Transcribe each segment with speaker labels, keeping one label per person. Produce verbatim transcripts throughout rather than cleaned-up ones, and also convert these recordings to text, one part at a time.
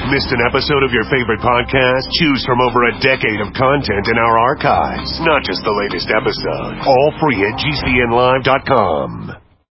Speaker 1: Missed an episode of your favorite podcast? Choose from over a decade of content in our archives, not just the latest episode. All free at G C N live dot com.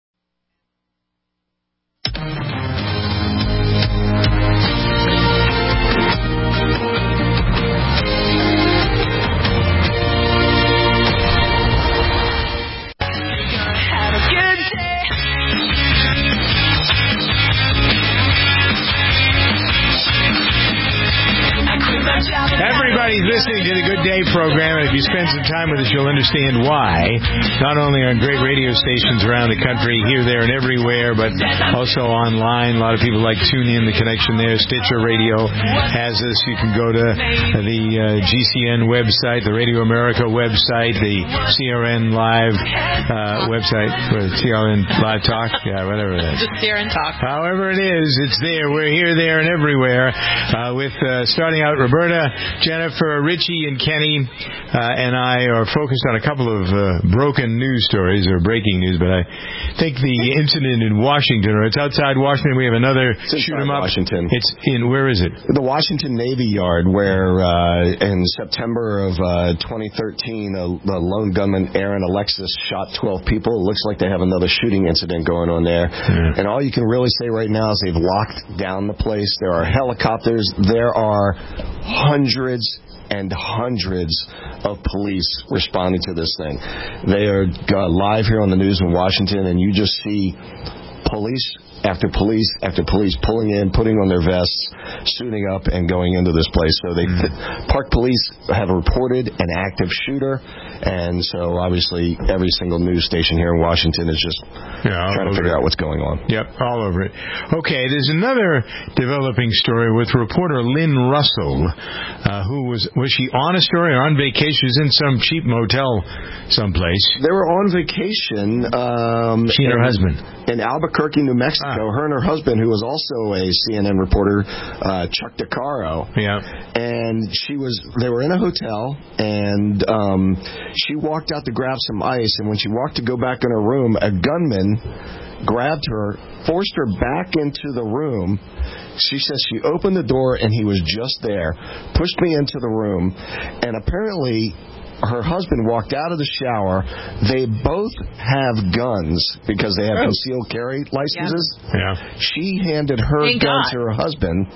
Speaker 2: Everybody's listening to the Good Day program, and if you spend some time with us, you'll understand why. Not only on great radio stations around the country, here, there, and everywhere, but also online. A lot of people like TuneIn, the connection there. Stitcher Radio has us. You can go to the uh, G C N website, the Radio America website, the C R N Live uh, website, or C R N Live Talk, yeah, whatever it is.
Speaker 3: Just C R N Talk.
Speaker 2: However it is, it's there. We're here, there, and everywhere. Uh, with uh, starting out, Roberta, Jennifer, Richie, and Kenny, uh, and I are focused on a couple of uh, broken news stories, or breaking news, but I think the incident in Washington, or it's outside Washington, we have another shoot 'em up.
Speaker 4: Washington.
Speaker 2: It's in, where is it?
Speaker 4: The Washington Navy Yard, where uh, in September of uh, twenty thirteen, a, a lone gunman, Aaron Alexis, shot twelve people. It looks like they have another shooting incident going on there.
Speaker 2: Yeah.
Speaker 4: And all you can really say right now is they've locked down the place. There are helicopters. There are hundreds and hundreds of police responding to this thing. They are uh, live here on the news in Washington, and you just see police after police after police pulling in, putting on their vests, suiting up, and going into this place. So they, mm. Park Police have reported an active shooter, and so obviously every single news station here in Washington is just yeah, trying to figure it. out what's going on.
Speaker 2: Yep, all over it. Okay, there's another developing story with reporter Lynn Russell, uh, who was, was she on a story or on vacation? She was in some cheap motel someplace.
Speaker 4: They were on vacation. Um,
Speaker 2: she and her
Speaker 4: in,
Speaker 2: husband.
Speaker 4: In Albuquerque, New Mexico. Ah. Her and her husband, who was also a C N N reporter, uh, Chuck DeCaro.
Speaker 2: Yeah.
Speaker 4: And she was, they were in a hotel, and um, she walked out to grab some ice, and when she walked to go back in her room, a gunman grabbed her, forced her back into the room. She says she opened the door, and he was just there, pushed me into the room, and apparently her husband walked out of the shower. They both have guns because they have oh. concealed carry licenses.
Speaker 2: Yeah. yeah.
Speaker 4: She handed her
Speaker 3: Thank
Speaker 4: gun
Speaker 3: God.
Speaker 4: to her husband,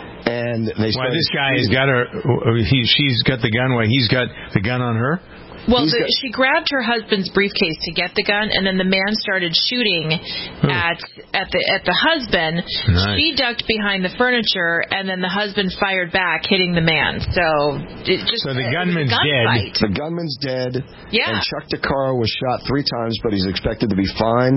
Speaker 4: and they
Speaker 2: Why, this guy has got her, he, she's got the gun, why, he's got the gun on her?
Speaker 3: Well, the, she grabbed her husband's briefcase to get the gun, and then the man started shooting hmm. at at the at the husband. Nice. She ducked behind the furniture, and then the husband fired back, hitting the man. So it just
Speaker 2: so the
Speaker 3: uh,
Speaker 2: gunman's
Speaker 3: gun
Speaker 2: dead.
Speaker 3: Fight.
Speaker 4: The gunman's dead.
Speaker 3: Yeah.
Speaker 4: And Chuck DeCaro was shot three times, but he's expected to be fine.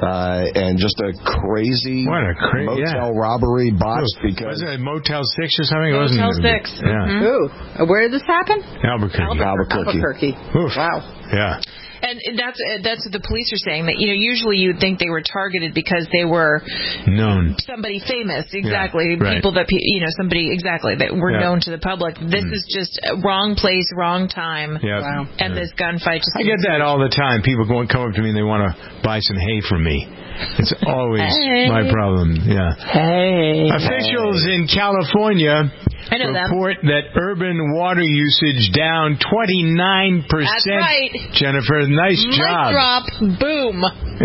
Speaker 4: Uh, and just a crazy
Speaker 2: what a cra-
Speaker 4: motel
Speaker 2: yeah.
Speaker 4: robbery botched
Speaker 2: Ooh.
Speaker 4: because
Speaker 2: was it Motel Six or something?
Speaker 3: Motel
Speaker 2: it wasn't
Speaker 3: Six.
Speaker 2: Yeah.
Speaker 3: Mm-hmm.
Speaker 5: Ooh, where did this happen?
Speaker 2: Albuquerque.
Speaker 4: Albuquerque.
Speaker 5: Albuquerque.
Speaker 2: Oof.
Speaker 5: Wow.
Speaker 2: Yeah.
Speaker 3: And that's that's what the police are saying, that, you know, usually you'd think they were targeted because they were
Speaker 2: known,
Speaker 3: somebody famous, exactly,
Speaker 2: yeah, right.
Speaker 3: people that, you know, somebody, exactly, that were
Speaker 2: yeah.
Speaker 3: known to the public. This mm. is just wrong place, wrong time,
Speaker 2: yep.
Speaker 5: wow.
Speaker 3: and
Speaker 2: yeah.
Speaker 3: this gunfight. Just
Speaker 2: I get that all the time. People go and come up to me and they want to buy some hay from me. It's always hey. my problem. Yeah.
Speaker 5: Hey.
Speaker 2: Officials hey. in California
Speaker 3: I know
Speaker 2: report
Speaker 3: them.
Speaker 2: that urban water usage down twenty-nine percent.
Speaker 3: That's right.
Speaker 2: Jennifer, nice
Speaker 3: Mic
Speaker 2: job.
Speaker 3: drop. Boom.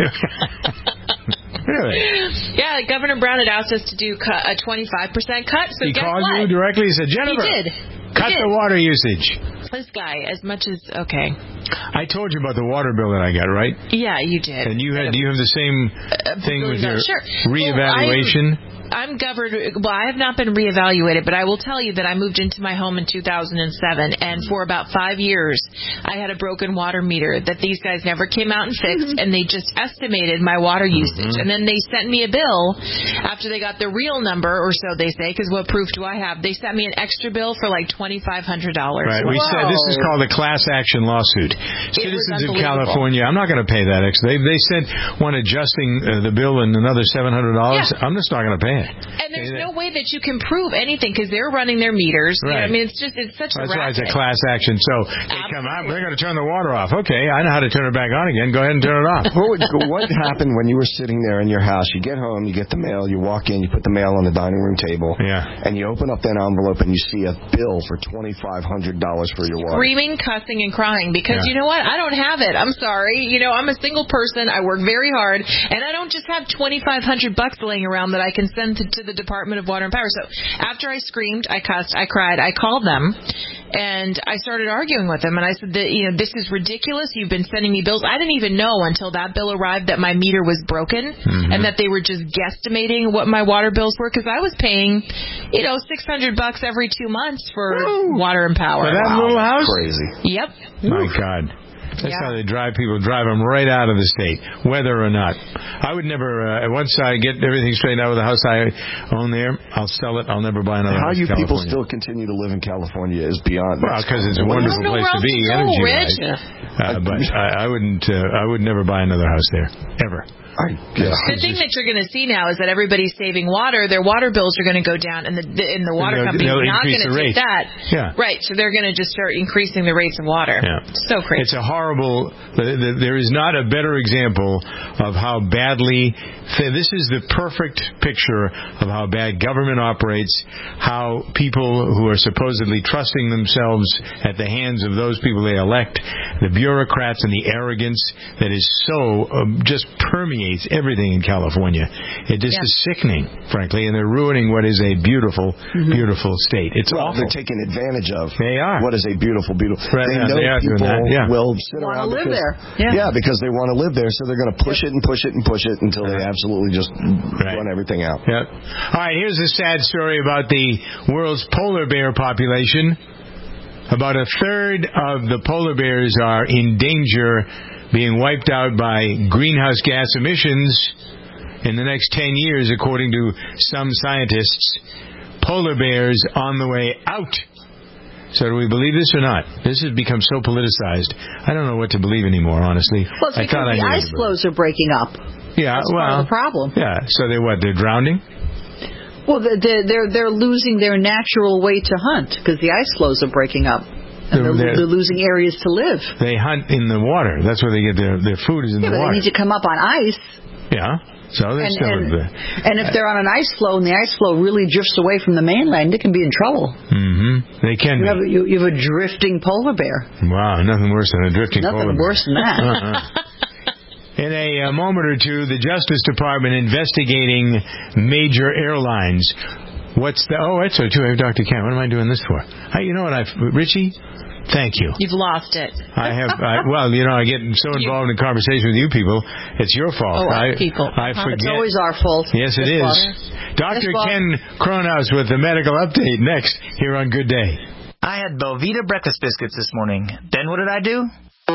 Speaker 2: Really?
Speaker 3: Yeah, Governor Brown had asked us to do a twenty-five percent cut. So
Speaker 2: he
Speaker 3: guess
Speaker 2: called
Speaker 3: what?
Speaker 2: you directly and said, Jennifer,
Speaker 3: he did.
Speaker 2: cut
Speaker 3: he did.
Speaker 2: the water usage.
Speaker 3: This guy, as much as, okay.
Speaker 2: I told you about the water bill that I got, right?
Speaker 3: Yeah, you did.
Speaker 2: And you had, do you have the same
Speaker 3: uh,
Speaker 2: thing with your
Speaker 3: sure.
Speaker 2: reevaluation?
Speaker 3: Well, I'm governed, well, I have not been reevaluated, but I will tell you that I moved into my home in two thousand seven, and for about five years, I had a broken water meter that these guys never came out and fixed, and they just estimated my water usage. Mm-hmm. And then they sent me a bill after they got the real number, or so they say, because what proof do I have? They sent me an extra bill for like twenty-five hundred dollars.
Speaker 2: Right. We
Speaker 3: Whoa.
Speaker 2: said this is called a class action lawsuit.
Speaker 3: It
Speaker 2: Citizens of California, I'm not going to pay that extra. They, they sent one adjusting uh, the bill and another seven hundred dollars.
Speaker 3: Yeah.
Speaker 2: I'm just not going to pay it.
Speaker 3: And there's no way that you can prove anything because they're running their meters.
Speaker 2: Right.
Speaker 3: You know, I mean, it's just it's such
Speaker 2: That's
Speaker 3: a racket.
Speaker 2: why it's a class action. So they
Speaker 3: Absolutely.
Speaker 2: come out, they're going to turn the water off. Okay, I know how to turn it back on again. Go ahead and turn it off.
Speaker 4: What, would, what happened when you were sitting there in your house? You get home, you get the mail, you walk in, you put the mail on the dining room table,
Speaker 2: yeah.
Speaker 4: and you open up that envelope and you see a bill for twenty-five hundred dollars for your water.
Speaker 3: Screaming, cussing, and crying because
Speaker 2: Yeah.
Speaker 3: you know what? I don't have it. I'm sorry. You know, I'm a single person. I work very hard, and I don't just have twenty-five hundred bucks laying around that I can send to, to the Department of Water and Power. So after I screamed, I cussed, I cried, I called them, and I started arguing with them. And I said that, you know, this is ridiculous. You've been sending me bills. I didn't even know until that bill arrived that my meter was broken
Speaker 2: mm-hmm.
Speaker 3: and that they were just guesstimating what my water bills were because I was paying, you know, six hundred bucks every two months for Woo. Water and power.
Speaker 2: For that
Speaker 3: wow.
Speaker 2: little house?
Speaker 4: Crazy.
Speaker 3: Yep.
Speaker 2: My God. That's
Speaker 3: yeah.
Speaker 2: how they drive people, drive them right out of the state, whether or not. I would never, uh, once I get everything straightened out with the house I own there, I'll sell it. I'll never buy another
Speaker 4: How
Speaker 2: house
Speaker 4: you
Speaker 2: in
Speaker 4: people
Speaker 2: California.
Speaker 4: still continue to live in California is beyond.
Speaker 2: Well, because it's a wonderful place to be, energy-wise. Uh, but I, I wouldn't, uh, I would never buy another house there, ever.
Speaker 4: I, yeah.
Speaker 3: The thing that you're going to see now is that everybody's saving water. Their water bills are going to go down, and the, the and the water
Speaker 2: they'll,
Speaker 3: company's
Speaker 2: they'll
Speaker 3: not going to take
Speaker 2: rate.
Speaker 3: that.
Speaker 2: Yeah.
Speaker 3: Right. So they're going to just start increasing the rates of water.
Speaker 2: Yeah.
Speaker 3: So crazy.
Speaker 2: It's a horrible. There is not a better example of how badly. This is the perfect picture of how bad government operates. How people who are supposedly trusting themselves at the hands of those people they elect, the bureaucrats and the arrogance that is so um, just permeates everything in California. It just
Speaker 3: yeah.
Speaker 2: is sickening, frankly, and they're ruining what is a beautiful, mm-hmm. beautiful state. It's
Speaker 4: well,
Speaker 2: awful.
Speaker 4: They're taking advantage of.
Speaker 2: They are.
Speaker 4: What is a beautiful, beautiful.
Speaker 2: Right,
Speaker 4: they
Speaker 2: yeah,
Speaker 4: know
Speaker 2: they are
Speaker 4: people
Speaker 2: doing that. Yeah.
Speaker 4: will sit
Speaker 5: want
Speaker 4: around
Speaker 5: to live
Speaker 4: because,
Speaker 5: there. Yeah.
Speaker 4: yeah, because they want to live there, so they're going to push yep. it and push it and push it until they absolutely just
Speaker 2: right.
Speaker 4: run everything out.
Speaker 2: Yep. All right, here's a sad story about the world's polar bear population. About a third of the polar bears are in danger being wiped out by greenhouse gas emissions in the next ten years, according to some scientists. Polar bears on the way out. So do we believe this or not? This has become so politicized. I don't know what to believe anymore, honestly.
Speaker 5: Well, it's
Speaker 2: I
Speaker 5: because
Speaker 2: thought
Speaker 5: the
Speaker 2: I
Speaker 5: ice floes are breaking up.
Speaker 2: Yeah,
Speaker 5: That's
Speaker 2: well,
Speaker 5: part of the problem.
Speaker 2: Yeah, so they what? They're drowning?
Speaker 5: Well, they're they're, they're losing their natural way to hunt because the ice floes are breaking up. And they're, they're, they're losing areas to live.
Speaker 2: They hunt in the water. That's where they get their, their food is in
Speaker 5: yeah,
Speaker 2: the
Speaker 5: but
Speaker 2: water.
Speaker 5: They need to come up on ice.
Speaker 2: Yeah. So they're
Speaker 5: and,
Speaker 2: still
Speaker 5: and,
Speaker 2: the,
Speaker 5: and if they're on an ice floe and the ice floe really drifts away from the mainland, it can be in trouble.
Speaker 2: Mm-hmm. They can
Speaker 5: you
Speaker 2: be.
Speaker 5: Have, you, you have a drifting polar bear.
Speaker 2: Wow, nothing worse than a drifting
Speaker 5: nothing
Speaker 2: polar bear.
Speaker 5: Nothing worse than that.
Speaker 2: Uh-huh. In a, a moment or two, the Justice Department investigating major airlines. What's the... Oh, that's so too. I have Doctor Ken. What am I doing this for? Hey, you know what? I've... Richie... Thank you.
Speaker 3: You've lost it.
Speaker 2: I have, I, well, you know, I get so involved in conversation with you people. It's your fault.
Speaker 3: Oh,
Speaker 2: I,
Speaker 3: people.
Speaker 2: I
Speaker 3: Uh-huh.
Speaker 2: forget.
Speaker 5: It's always our fault.
Speaker 2: Yes, it
Speaker 5: this
Speaker 2: is.
Speaker 5: Water.
Speaker 2: Doctor Ken Kronhaus with the medical update next here on Good Day.
Speaker 6: I had Belvita breakfast biscuits this morning. Then what did I do?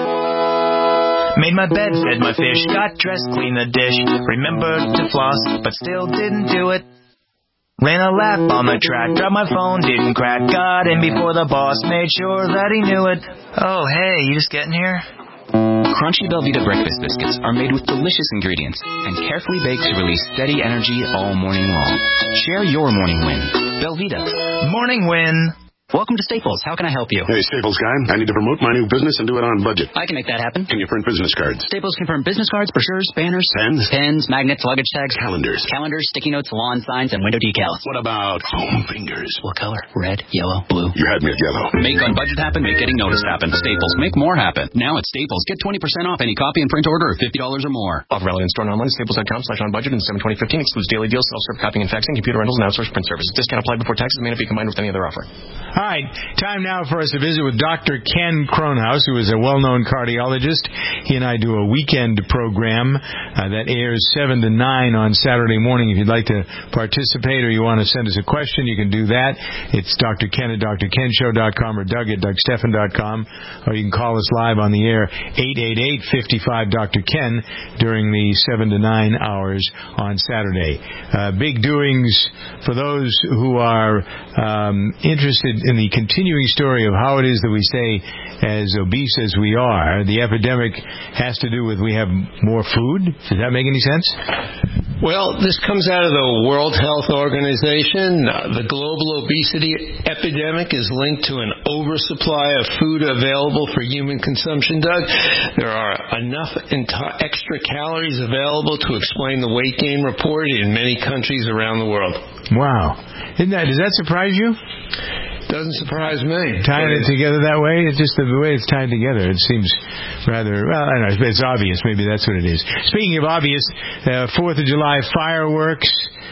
Speaker 6: Made my bed, fed my fish, got dressed, cleaned the dish, remembered to floss, but still didn't do it. Ran a lap on the track, dropped my phone, didn't crack, got in before the boss, made sure that he knew it. Oh, hey, you just getting here?
Speaker 7: Crunchy Belvita breakfast biscuits are made with delicious ingredients and carefully baked to release steady energy all morning long. Share your morning win. Belvita.
Speaker 6: Morning win.
Speaker 7: Welcome to Staples. How can I help you?
Speaker 8: Hey, Staples guy. I need to promote my new business and do it on budget.
Speaker 7: I can make that happen.
Speaker 8: Can you print business cards?
Speaker 7: Staples can print business cards, brochures, banners,
Speaker 8: pens,
Speaker 7: pens, magnets, luggage tags,
Speaker 8: calendars,
Speaker 7: calendars, sticky notes, lawn signs, and window decals.
Speaker 8: What about foam fingers?
Speaker 7: What color? Red, yellow, blue.
Speaker 8: You had me at yellow.
Speaker 7: Make on budget happen. Make getting noticed happen. Staples. Make more happen. Now at Staples, get twenty percent off any copy and print order of fifty dollars or more.
Speaker 9: Offer valid in store and online at staples.com slash on budget and seven twenty fifteen. Excludes daily deals, self-serve copying and faxing, computer rentals, and outsourced print services. Discount applied before taxes. May not be combined with any other offer.
Speaker 2: All right. Time now for us to visit with Doctor Ken Kronhaus, who is a well-known cardiologist. He and I do a weekend program uh, that airs seven to nine on Saturday morning. If you'd like to participate or you want to send us a question, you can do that. It's Doctor Ken at D R ken show dot com or Doug at Doug Stephan dot com, or you can call us live on the air, eight eight eight, five five, D R Ken, during the seven to nine hours on Saturday. Uh, big doings for those who are um, interested in the continuing story of how it is that we stay as obese as we are. The epidemic has to do with we have more food. Does that make any sense? Well, this comes out of the World Health Organization. Uh, the global obesity epidemic is linked to an oversupply of food available for human consumption, Doug. There are enough enti- extra calories available to explain the weight gain reported in many countries around the world. Wow. Isn't that, does that surprise you? Doesn't surprise me. Tying it together that way, it's just the way it's tied together. It seems rather, well, I don't know, it's obvious. Maybe that's what it is. Speaking of obvious, uh, fourth of July fireworks,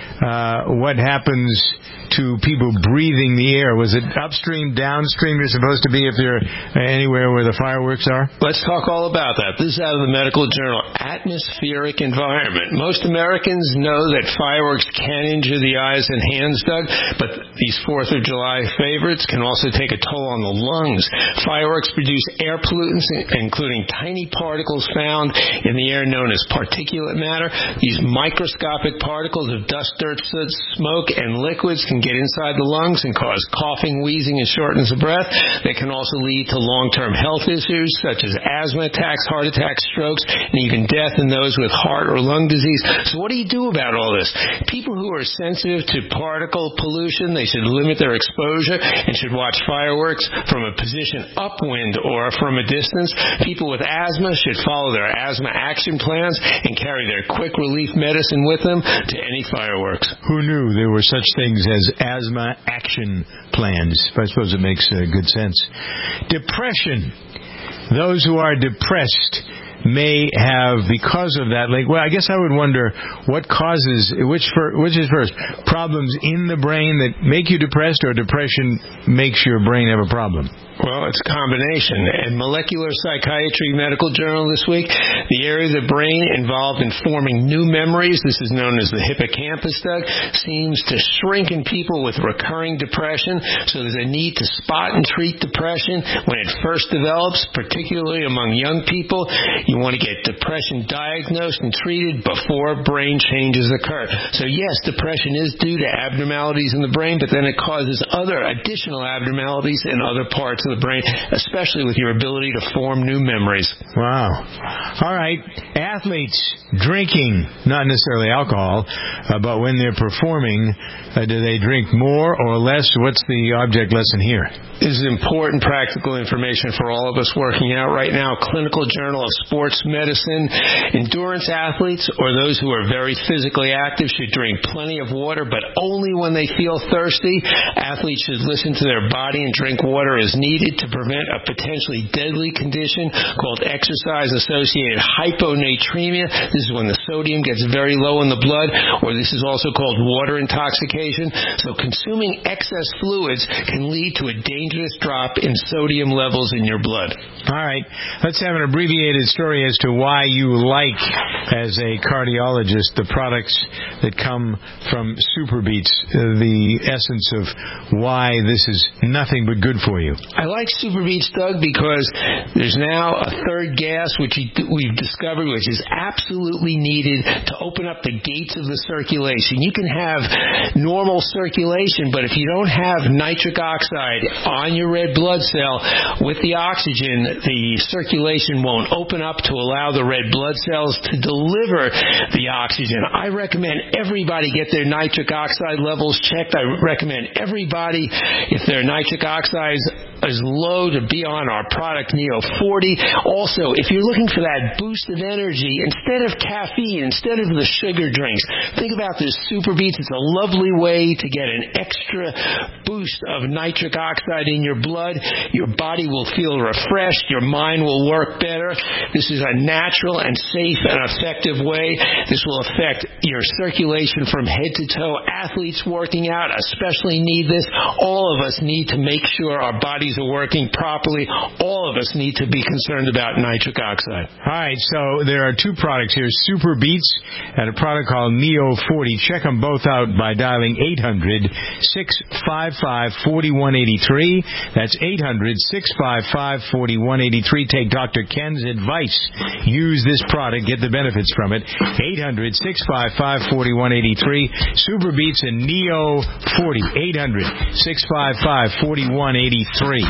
Speaker 2: uh, what happens to people breathing the air? Was it upstream, downstream you're supposed to be if you're anywhere where the fireworks are? Let's talk all about that. This is out of the medical journal, Atmospheric Environment. Most Americans know that fireworks can injure the eyes and hands, Doug, but these fourth of July favorites can also take a toll on the lungs. Fireworks produce air pollutants, including tiny particles found in the air known as particulate matter. These microscopic particles of dust, dirt, soot, smoke, and liquids can get inside the lungs and cause coughing, wheezing, and shortness of breath. They can also lead to long-term health issues such as asthma attacks, heart attacks, strokes, and even death in those with heart or lung disease. So what do you do about all this? People who are sensitive to particle pollution, they should limit their exposure and should watch fireworks from a position upwind or from a distance. People with asthma should follow their asthma action plans and carry their quick relief medicine with them to any fireworks. Who knew there were such things as asthma action plans? I suppose it makes uh, good sense. Depression. Those who are depressed may have, because of that, like, well, I guess I would wonder what causes, which for, which is first, problems in the brain that make you depressed, or depression makes your brain have a problem? Well, it's a combination. In Molecular Psychiatry Medical Journal this week, the area of the brain involved in forming new memories, this is known as the hippocampus, Doug, seems to shrink in people with recurring depression. So there's a need to spot and treat depression when it first develops, particularly among young people. You want to get depression diagnosed and treated before brain changes occur. So yes, depression is due to abnormalities in the brain, but then it causes other additional abnormalities in other parts of the brain, especially with your ability to form new memories. Wow. All right. Athletes drinking, not necessarily alcohol, uh, but when they're performing, uh, do they drink more or less? What's the object lesson here? This is important practical information for all of us working out right now. Clinical Journal of Sports Medicine. Endurance athletes or those who are very physically active should drink plenty of water, but only when they feel thirsty. Athletes should listen to their body and drink water as needed to prevent a potentially deadly condition called exercise-associated hyponatremia. This is when the sodium gets very low in the blood, or this is also called water intoxication. So consuming excess fluids can lead to a dangerous drop in sodium levels in your blood. All right. Let's have an abbreviated story as to why you like, as a cardiologist, the products that come from SuperBeets, uh, the essence of why this is nothing but good for you. I like SuperBeets, Doug, because there's now a third gas which we've discovered which is absolutely needed to open up the gates of the circulation. You can have normal circulation, but if you don't have nitric oxide on your red blood cell with the oxygen, the circulation won't open up to allow the red blood cells to deliver the oxygen. I recommend everybody get their nitric oxide levels checked. I recommend everybody, if their nitric oxide is low, to be on our product Neo forty. Also, if you're looking for that boost of energy, instead of caffeine, instead of the sugar drinks, think about this SuperBeets. It's a lovely way to get an extra boost of nitric oxide in your blood. Your body will feel refreshed. Your mind will work better. This is a natural and safe and effective way. This will affect your circulation from head to toe. Athletes working out especially need this. All of us need to make sure our bodies are working properly. All of us need to be concerned about nitric oxide. All right, so there are two products here, SuperBeets and a product called Neo forty. Check them both out by dialing eight hundred, six five five, four one eight three. That's eight hundred, six five five, four one eight three. Take Doctor Ken's advice. Use this product. Get the benefits from it. eight hundred, six five five, four one eight three. SuperBeets and Neo forty. eight hundred, six five five, four one eight three.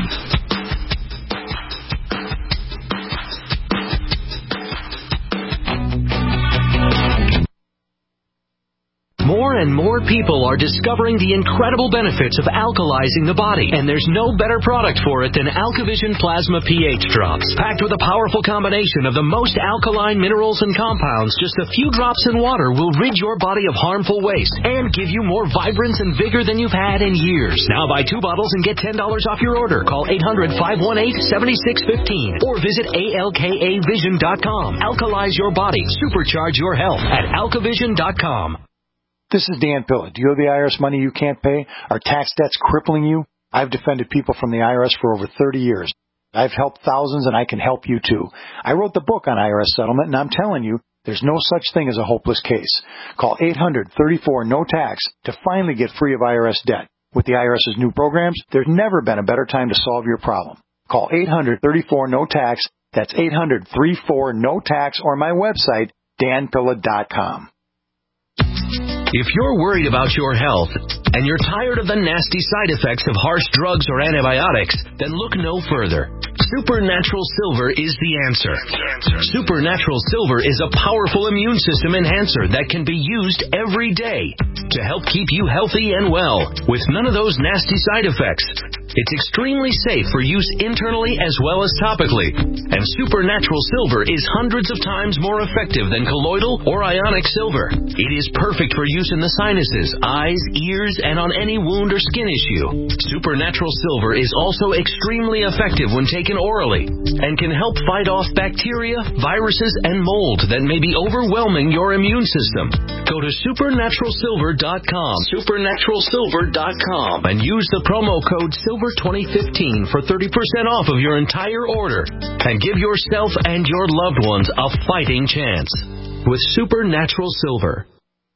Speaker 10: and more people are discovering the incredible benefits of alkalizing the body. And there's no better product for it than AlkaVision Plasma pH Drops. Packed with a powerful combination of the most alkaline minerals and compounds, just a few drops in water will rid your body of harmful waste and give you more vibrance and vigor than you've had in years. Now buy two bottles and get ten dollars off your order. Call eight hundred, five one eight, seven six one five or visit A L K A vision dot com. Alkalize your body. Supercharge your health at alka vision dot com.
Speaker 11: This is Dan Pilla. Do you owe the I R S money you can't pay? Are tax debts crippling you? I've defended people from the I R S for over thirty years. I've helped thousands, and I can help you too. I wrote the book on I R S settlement, and I'm telling you, there's no such thing as a hopeless case. Call eight hundred, thirty-four, no tax to finally get free of I R S debt. With the IRS's new programs, there's never been a better time to solve your problem. Call eight hundred, thirty-four, no tax. That's eight hundred, thirty-four, no tax, or my website, dan pilla dot com.
Speaker 10: If you're worried about your health and you're tired of the nasty side effects of harsh drugs or antibiotics, then look no further. Supernatural Silver is the answer. Supernatural Silver is a powerful immune system enhancer that can be used every day to help keep you healthy and well with none of those nasty side effects. It's extremely safe for use internally as well as topically. And Supernatural Silver is hundreds of times more effective than colloidal or ionic silver. It is perfect for use in the sinuses, eyes, ears, and on any wound or skin issue. Supernatural Silver is also extremely effective when taken orally and can help fight off bacteria, viruses, and mold that may be overwhelming your immune system. Go to supernatural silver dot com, supernatural silver dot com, and use the promo code silver twenty fifteen for thirty percent off of your entire order and give yourself and your loved ones a fighting chance with Supernatural Silver.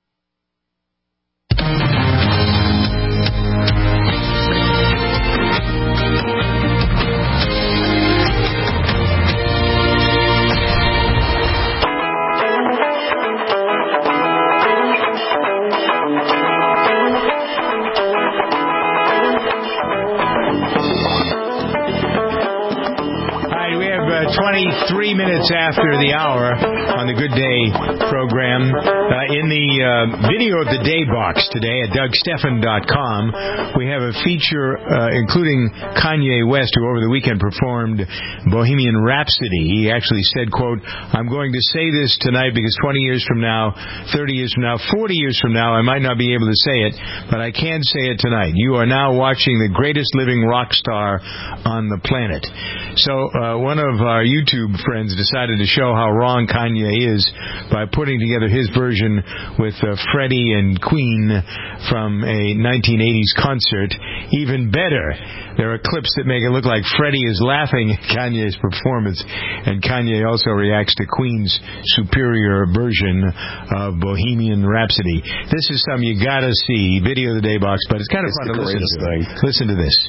Speaker 2: twenty-three minutes after the hour on the Good Day program. Uh, in the uh, video of the Day Box today at doug stephan dot com, we have a feature uh, including Kanye West, who over the weekend performed Bohemian Rhapsody. He actually said, quote, "I'm going to say this tonight because twenty years from now, thirty years from now, forty years from now, I might not be able to say it, but I can say it tonight. You are now watching the greatest living rock star on the planet." So uh, one of our YouTube friends decided to show how wrong Kanye is by putting together his version with uh, Freddie and Queen from a nineteen eighties concert. Even better, there are clips that make it look like Freddie is laughing at Kanye's performance, and Kanye also reacts to Queen's superior version of Bohemian Rhapsody. This is something you gotta see. Video of the Day Box, but it's kind of
Speaker 4: it's
Speaker 2: fun to listen to.
Speaker 4: Thing.
Speaker 2: Listen to this.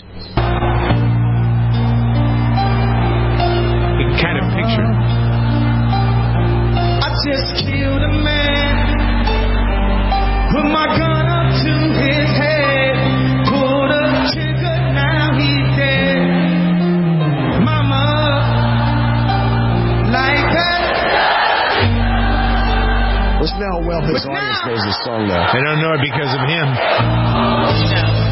Speaker 2: Kind of picture.
Speaker 12: I just killed a man, put my gun up to his head, pulled the trigger, now he's dead. Mama, like that.
Speaker 4: Listen to how well his audience knows this song now.
Speaker 2: They don't know it because of him.
Speaker 12: No.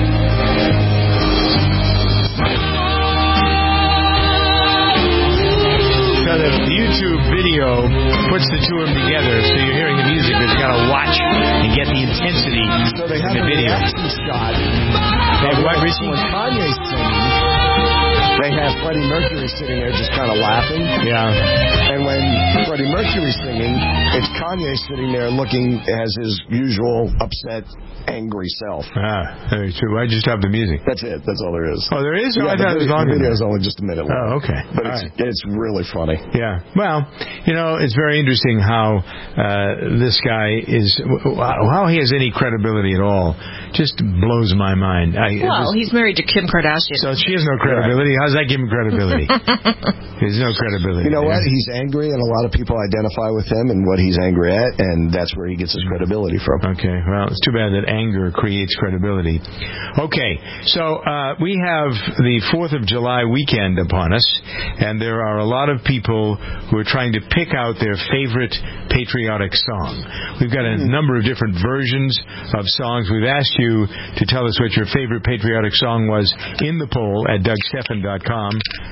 Speaker 2: So the YouTube video puts the two of them together, so you're hearing the music, but you got to watch and get the intensity
Speaker 4: so they have
Speaker 2: in the
Speaker 4: a
Speaker 2: video.
Speaker 4: reaction shot.
Speaker 2: They have what, Richie?
Speaker 4: When Kanye's singing, they have Freddie Mercury sitting there just kind of laughing.
Speaker 2: Yeah.
Speaker 4: And when Freddie Mercury's singing, it's Kanye sitting there looking as his usual upset, angry self.
Speaker 2: Ah, very true. I just stopped the music.
Speaker 4: That's it. That's all there is.
Speaker 2: Oh, there is?
Speaker 4: Yeah,
Speaker 2: I thought
Speaker 4: the,
Speaker 2: it was longer.
Speaker 4: The video is only just a minute long.
Speaker 2: Oh, okay.
Speaker 4: But
Speaker 2: all
Speaker 4: it's,
Speaker 2: right.
Speaker 4: it's really funny.
Speaker 2: Yeah. Well, you know, it's very interesting how uh, this guy is, how he has any credibility at all. Just blows my mind. I,
Speaker 3: well,
Speaker 2: this,
Speaker 3: he's married to Kim Kardashian.
Speaker 2: So she has no credibility. How's does that give him credibility? There's no credibility.
Speaker 4: You know what? He's angry, and a lot of people identify with him and what he's angry at, and that's where he gets his credibility from.
Speaker 2: Okay, well, it's too bad that anger creates credibility. Okay, so uh, we have the fourth of July weekend upon us, and there are a lot of people who are trying to pick out their favorite patriotic song. We've got a number of different versions of songs. We've asked you to tell us what your favorite patriotic song was in the poll at Doug Stephan dot com.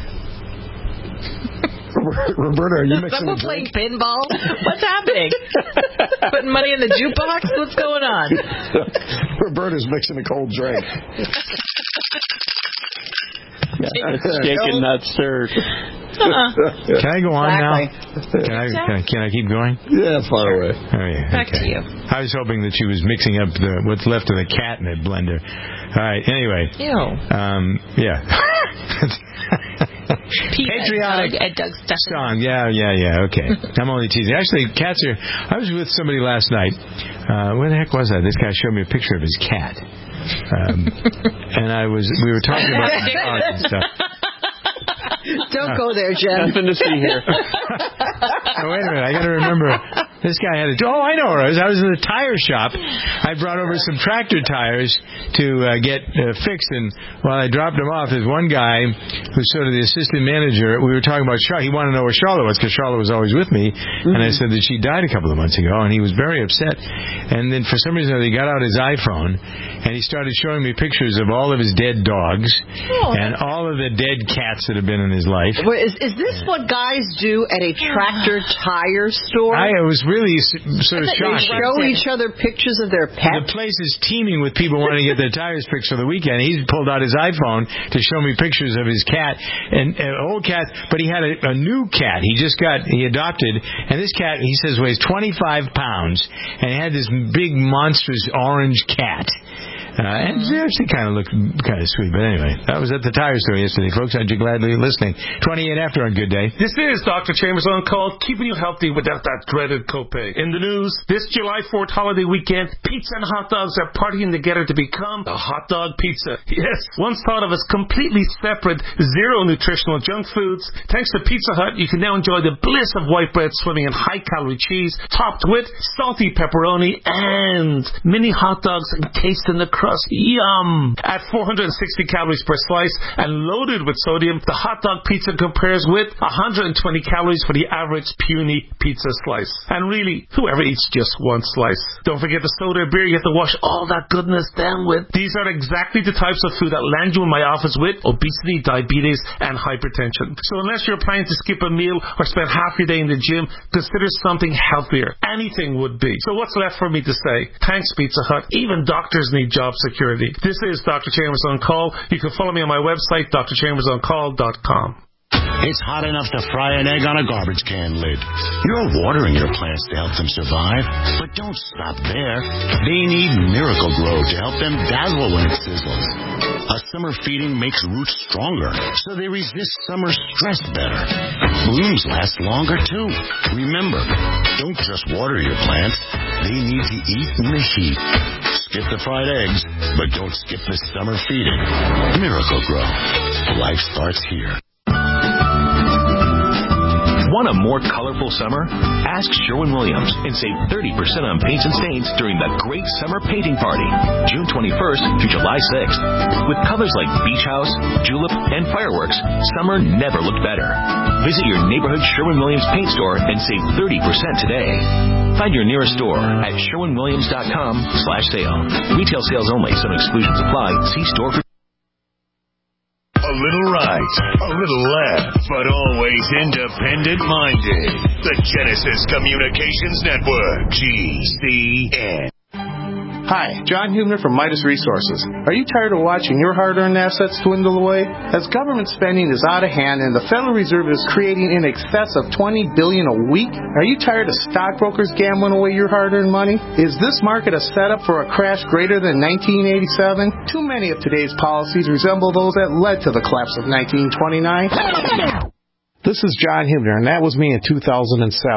Speaker 4: Roberta, are you mixing
Speaker 3: Someone
Speaker 4: a
Speaker 3: playing
Speaker 4: drink?
Speaker 3: pinball? What's happening? Putting money in the jukebox? What's going on?
Speaker 4: Roberta's mixing a cold drink.
Speaker 13: Shaken, not stirred.
Speaker 3: Uh-uh.
Speaker 2: Can I go on
Speaker 3: Exactly.
Speaker 2: now? Can I, can I can I keep going?
Speaker 4: Yeah, far away.
Speaker 2: Oh, yeah,
Speaker 3: Back
Speaker 2: okay.
Speaker 3: to you.
Speaker 2: I was hoping that she was mixing up the what's left of the catnip blender. All right. Anyway.
Speaker 3: Ew.
Speaker 2: Um. Yeah.
Speaker 3: Patriotic at Doug Stephan.
Speaker 2: Song. Yeah. Yeah. Yeah. Okay. I'm only teasing. Actually, cats are. I was with somebody last night. Uh, where the heck was I? This guy showed me a picture of his cat. Um, and I was. We were talking about dogs and stuff.
Speaker 5: Don't go there, Jen.
Speaker 13: Nothing to see here.
Speaker 2: Oh, wait a minute. I got to remember. This guy had a... Oh, I know where I was. I was in the tire shop. I brought over some tractor tires to uh, get uh, fixed, and while I dropped them off, there's one guy who's sort of the assistant manager. We were talking about Charlotte. He wanted to know where Charlotte was, because Charlotte was always with me, mm-hmm. and I said that she died a couple of months ago, and he was very upset. And then for some reason, he got out his iPhone, and he started showing me pictures of all of his dead dogs oh. and all of the dead cats that have been in his life.
Speaker 5: Wait, is, is this what guys do at a tractor tire store?
Speaker 2: I was really sort of shocked.
Speaker 5: They show each other pictures of their pets?
Speaker 2: The place is teeming with people wanting to get their tires fixed for the weekend. He pulled out his iPhone to show me pictures of his cat, and an old cat, but he had a, a new cat. He just got, he adopted, and this cat, he says, weighs twenty-five pounds, and he had this big, monstrous orange cat. Uh, and it actually kind of looked kind of sweet. But anyway, that was at the tire store yesterday, folks. Aren't you glad that you're listening? twenty-eight after on Good Day.
Speaker 14: This is Doctor Chambers on call, keeping you healthy without that dreaded copay. In the news, this July fourth holiday weekend, pizza and hot dogs are partying together to become the hot dog pizza. Yes, once thought of as completely separate, zero nutritional junk foods, thanks to Pizza Hut, you can now enjoy the bliss of white bread swimming in high-calorie cheese, topped with salty pepperoni and mini hot dogs encased in the crust. Yum! At four hundred sixty calories per slice and loaded with sodium, the hot dog pizza compares with one hundred twenty calories for the average puny pizza slice. And really, whoever eats just one slice? Don't forget the soda or beer you have to wash all that goodness down with. These are exactly the types of food that land you in my office with obesity, diabetes, and hypertension. So unless you're planning to skip a meal or spend half your day in the gym, consider something healthier. Anything would be. So what's left for me to say? Thanks, Pizza Hut. Even doctors need jobs security. This is Doctor Chambers on Call. You can follow me on my website, d r chambers on call dot com.
Speaker 8: It's hot enough to fry an egg on a garbage can lid. You're watering your plants to help them survive, but don't stop there. They need Miracle-Gro to help them dazzle when it sizzles. A summer feeding makes roots stronger, so they resist summer stress better. Blooms last longer, too. Remember, don't just water your plants. They need to eat in the heat. Skip the fried eggs, but don't skip the summer feeding. Miracle-Gro. Life starts here.
Speaker 15: Want a more colorful summer? Ask Sherwin-Williams and save thirty percent on paints and stains during the Great Summer Painting Party, June twenty-first through July sixth. With colors like Beach House, Julep, and Fireworks, summer never looked better. Visit your neighborhood Sherwin-Williams paint store and save thirty percent today. Find your nearest store at sherwin williams dot com slash sale. Retail sales only. Some exclusions apply. See store for...
Speaker 1: A little right, a little left, but always independent-minded. The Genesis Communications Network, G C N.
Speaker 16: Hi, John Hubner from Midas Resources. Are you tired of watching your hard-earned assets dwindle away? As government spending is out of hand and the Federal Reserve is creating in excess of twenty billion dollars a week, are you tired of stockbrokers gambling away your hard-earned money? Is this market a setup for a crash greater than nineteen eighty-seven? Too many of today's policies resemble those that led to the collapse of nineteen twenty-nine. This is John Hubner, and that was me in two thousand seven.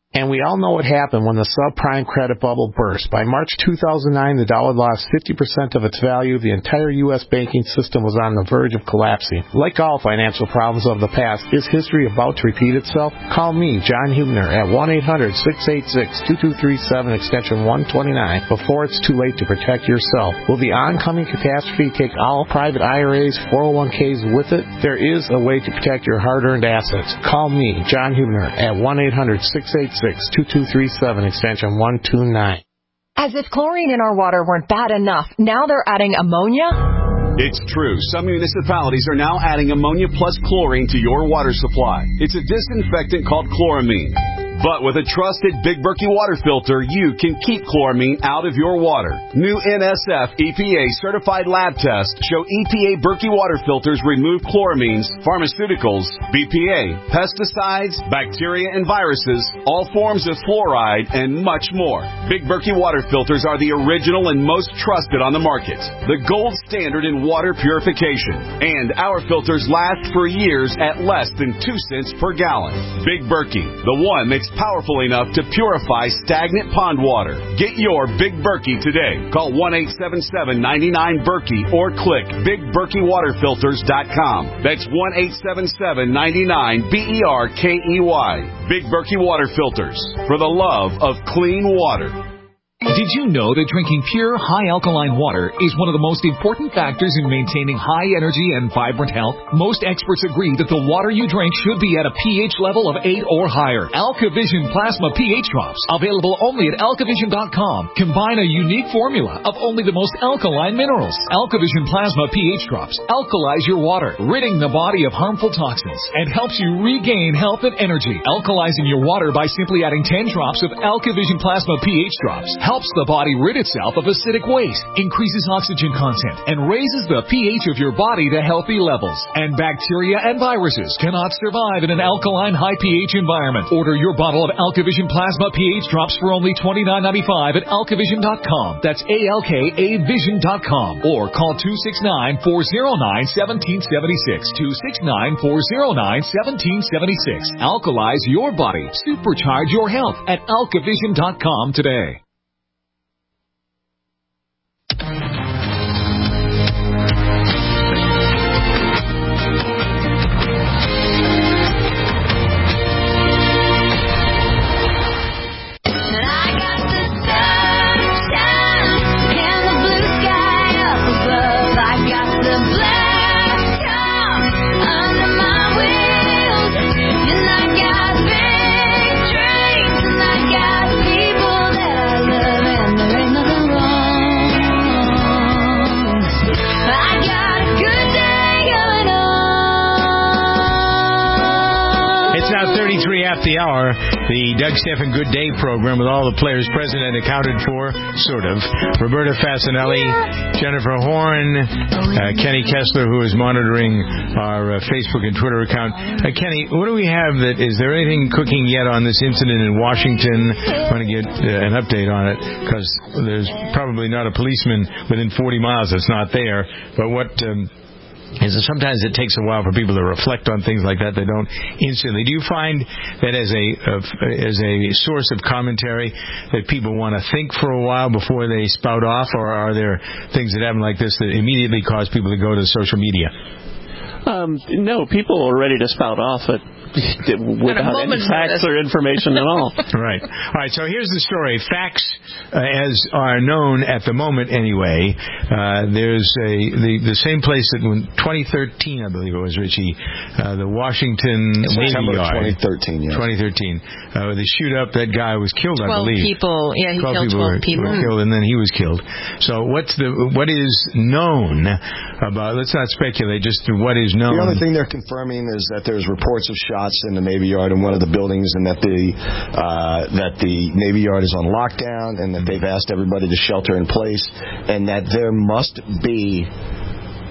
Speaker 17: And we all know what happened when the subprime credit bubble burst. By March two thousand nine, the dollar lost fifty percent of its value. The entire U S banking system was on the verge of collapsing. Like all financial problems of the past, is history about to repeat itself? Call me, John Hubner, at one eight hundred six eight six two two three seven, extension one twenty-nine, before it's too late to protect yourself. Will the oncoming catastrophe take all private I R As, four oh one k's with it? There is a way to protect your hard-earned assets. Call me, John Hubner, at one eight hundred six eight six two two three seven, extension one twenty-nine.
Speaker 18: As if chlorine in our water weren't bad enough, now they're adding ammonia?
Speaker 19: It's true. Some municipalities are now adding ammonia plus chlorine to your water supply. It's a disinfectant called chloramine. But with a trusted Big Berkey water filter, you can keep chloramine out of your water. New N S F E P A certified lab tests show E P A Berkey water filters remove chloramines, pharmaceuticals, B P A, pesticides, bacteria and viruses, all forms of fluoride, and much more. Big Berkey water filters are the original and most trusted on the market. The gold standard in water purification. And our filters last for years at less than two cents per gallon. Big Berkey, the one that's powerful enough to purify stagnant pond water. Get your Big Berkey today. Call one eight seven seven, nine nine, Berkey or click big berkey water filters dot com. That's one eight seven seven, nine nine, B E R K E Y. Big Berkey Water Filters, for the love of clean water.
Speaker 20: Did you know that drinking pure, high-alkaline water is one of the most important factors in maintaining high energy and vibrant health? Most experts agree that the water you drink should be at a pH level of eight or higher. AlkaVision Plasma pH Drops, available only at alkavision dot com, combine a unique formula of only the most alkaline minerals. AlkaVision Plasma pH Drops alkalize your water, ridding the body of harmful toxins, and helps you regain health and energy. Alkalizing your water by simply adding ten drops of AlkaVision Plasma pH Drops helps the body rid itself of acidic waste, increases oxygen content, and raises the pH of your body to healthy levels. And bacteria and viruses cannot survive in an alkaline high pH environment. Order your bottle of AlkaVision Plasma pH Drops for only twenty-nine ninety-five at alkavision dot com. That's A L K A vision dot com. Or call two six nine, four oh nine, one seven seven six. two six nine, four oh nine, one seven seven six. Alkalize your body. Supercharge your health at alkavision dot com today.
Speaker 2: At the hour, the Doug Stephan Good Day program with all the players present and accounted for, sort of. Roberta Fasanelli, Jennifer Horn, uh, Kenny Kessler, who is monitoring our uh, Facebook and Twitter account. Uh, Kenny, what do we have that, is there anything cooking yet on this incident in Washington? I want to get uh, an update on it, because there's probably not a policeman within forty miles that's not there. But what... Um, is that sometimes it takes a while for people to reflect on things like that. They don't instantly. Do you find that as a uh, as a source of commentary that people want to think for a while before they spout off, or are there things that happen like this that immediately cause people to go to social media?
Speaker 13: Um, no, people are ready to spout off at without any facts or information at all.
Speaker 2: Right. All right, so here's the story. Facts, uh, as are known at the moment anyway, uh, there's a the, the same place that in twenty thirteen, I believe it was, Richie, uh, the Washington Navy Yard.
Speaker 4: twenty thirteen, yes.
Speaker 2: twenty thirteen. Uh, they shoot up, that guy was killed, I believe.
Speaker 3: twelve people. Yeah, he
Speaker 2: twelve
Speaker 3: killed
Speaker 2: people
Speaker 3: twelve
Speaker 2: were,
Speaker 3: people.
Speaker 2: were killed, and then he was killed. So what's the what is known about, let's not speculate, just what is known.
Speaker 4: The only thing they're confirming is that there's reports of shots in the Navy Yard in one of the buildings, and that the uh, that the Navy Yard is on lockdown, and that they've asked everybody to shelter in place, and that there must be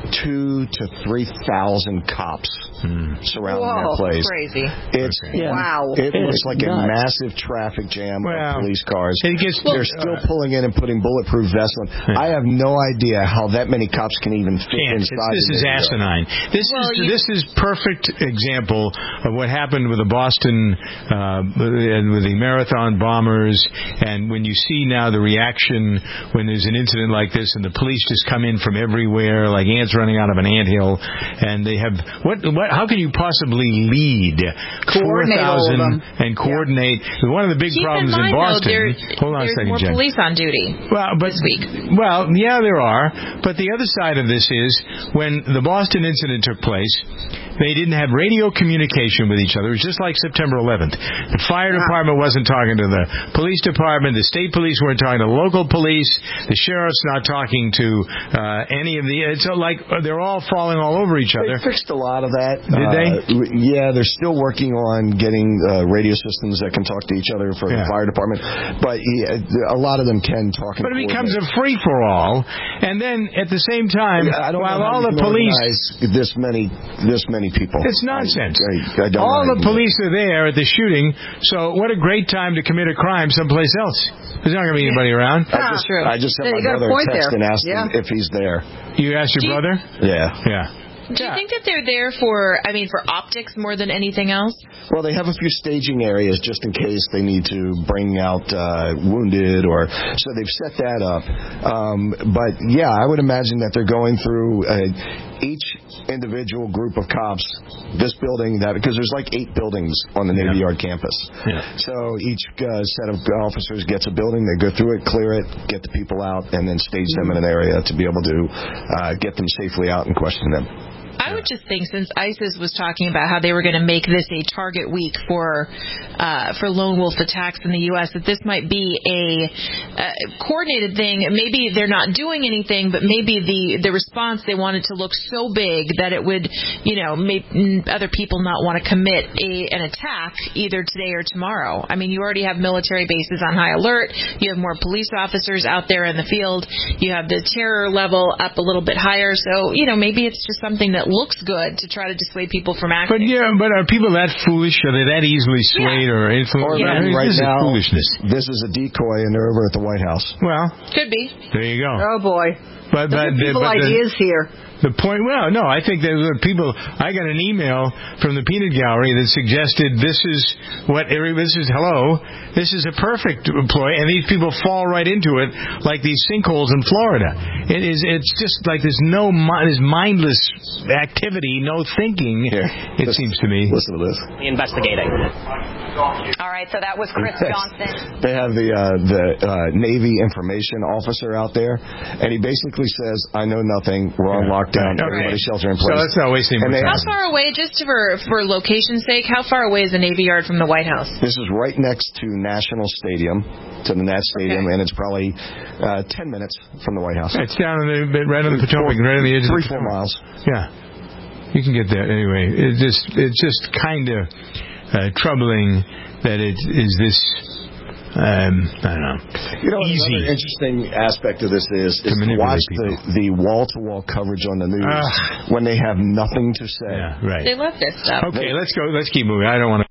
Speaker 4: two to three thousand cops hmm. surrounding
Speaker 5: Whoa,
Speaker 4: that place.
Speaker 5: Crazy.
Speaker 4: It's
Speaker 5: okay. yeah. wow.
Speaker 4: It, it looks like
Speaker 17: nuts.
Speaker 4: a massive traffic jam
Speaker 2: well,
Speaker 4: of police cars.
Speaker 2: It gets,
Speaker 4: They're
Speaker 2: well,
Speaker 4: still
Speaker 2: uh,
Speaker 4: pulling in and putting bulletproof vests on. Yeah. I have no idea how that many cops can even fit
Speaker 2: Can't.
Speaker 4: inside.
Speaker 2: This is asinine. This
Speaker 3: well,
Speaker 2: is
Speaker 3: you...
Speaker 2: this is perfect example of what happened with the Boston uh, and with the marathon bombers. And when you see now the reaction when there's an incident like this, and the police just come in from everywhere like ants running out of an anthill, and they have what? What? How can you possibly lead four thousand and coordinate? Yeah. One of the big
Speaker 3: Keep
Speaker 2: problems
Speaker 3: in, mind,
Speaker 2: in Boston.
Speaker 3: Though, there,
Speaker 2: hold on a second,
Speaker 3: more
Speaker 2: Jen.
Speaker 3: police on duty
Speaker 2: well, but,
Speaker 3: this week.
Speaker 2: Well, yeah, there are. But the other side of this is when the Boston incident took place, they didn't have radio communication with each other. It was just like September eleventh. The fire department wasn't talking to the police department. The state police weren't talking to local police. The sheriff's not talking to uh, any of the. It's like they're all falling all over each other.
Speaker 4: They fixed a lot of that.
Speaker 2: Did
Speaker 4: uh,
Speaker 2: they?
Speaker 4: Yeah, they're still working on getting uh, radio systems that can talk to each other for
Speaker 2: yeah.
Speaker 4: the fire department. But yeah, a lot of them can talk.
Speaker 2: But it becomes a free for all, and then at the same time,
Speaker 4: yeah, I don't
Speaker 2: while
Speaker 4: know
Speaker 2: all
Speaker 4: how
Speaker 2: the
Speaker 4: you
Speaker 2: police,
Speaker 4: this many, this many people,
Speaker 2: it's nonsense.
Speaker 4: I, I, I don't
Speaker 2: all the
Speaker 4: know.
Speaker 2: police are there at the shooting, so what a great time to commit a crime someplace else. There's not going to be anybody around.
Speaker 4: I just,
Speaker 5: true.
Speaker 4: I just had
Speaker 5: yeah,
Speaker 4: my brother text
Speaker 5: there.
Speaker 4: and asked
Speaker 5: yeah.
Speaker 4: him if he's there.
Speaker 2: You asked your
Speaker 3: Do
Speaker 2: brother?
Speaker 3: You,
Speaker 4: yeah.
Speaker 2: Yeah.
Speaker 3: Do you think that they're there for, I mean, for optics more than anything else?
Speaker 4: Well, they have a few staging areas just in case they need to bring out uh, wounded, or so they've set that up. Um, but yeah, I would imagine that they're going through uh, each individual group of cops. This building, that because there's like eight buildings on the Navy
Speaker 2: yeah.
Speaker 4: Yard campus.
Speaker 2: Yeah.
Speaker 4: So each uh, set of officers gets a building. They go through it, clear it, get the people out, and then stage them in an area to be able to uh, get them safely out and question them.
Speaker 3: I would just think, since ISIS was talking about how they were going to make this a target week for uh, for lone wolf attacks in the U S, that this might be a uh, coordinated thing. Maybe they're not doing anything, but maybe the, the response, they want it to look so big that it would, you know, make other people not want to commit a, an attack either today or tomorrow. I mean, you already have military bases on high alert. You have more police officers out there in the field. You have the terror level up a little bit higher. So, you know, maybe it's just something that looks good to try to dissuade people from acting.
Speaker 2: But yeah, but are people that foolish? Are they that easily swayed yeah. or influenced?
Speaker 4: Or
Speaker 2: yeah. I mean,
Speaker 4: right
Speaker 2: this
Speaker 4: now,
Speaker 2: is foolishness.
Speaker 4: This is a decoy, and they're over at the White House.
Speaker 2: Well,
Speaker 3: could be.
Speaker 2: There you go.
Speaker 5: Oh boy.
Speaker 2: But, but,
Speaker 5: people
Speaker 2: but
Speaker 5: ideas
Speaker 2: the,
Speaker 5: here.
Speaker 2: The point, well, no, I think there were people. I got an email from the peanut gallery that suggested this is what this is. Hello, this is a perfect ploy, and these people fall right into it like these sinkholes in Florida. It is. It's just like there's no this mindless activity, no thinking.
Speaker 4: Here,
Speaker 2: it
Speaker 4: listen,
Speaker 2: seems to me.
Speaker 4: Listen to this.
Speaker 21: Investigating. All right, so that was Chris Johnson.
Speaker 4: They have the uh, the uh, Navy information officer out there, and he basically says, "I know nothing. We're on lockdown.
Speaker 2: Okay.
Speaker 4: Everybody shelter in place."
Speaker 2: So let's not waste any more time.
Speaker 3: How far away, just for for location's sake, how far away is the Navy Yard from the White House?
Speaker 4: This is right next to National Stadium, to the Nat Stadium, okay. and it's probably uh, ten minutes from the White House.
Speaker 2: It's down on the right on the Potomac, right on the edge of the
Speaker 4: three four miles.
Speaker 2: Yeah, you can get there anyway. It's just it's just kind of uh, troubling that it is this. Um, I don't know.
Speaker 4: You know,
Speaker 2: Easy.
Speaker 4: another interesting aspect of this is, is to, to watch the, the wall-to-wall coverage on the news uh, when they have nothing to say.
Speaker 2: Yeah, right.
Speaker 3: They love this stuff.
Speaker 2: Okay, let's go. Let's keep moving. I don't want to.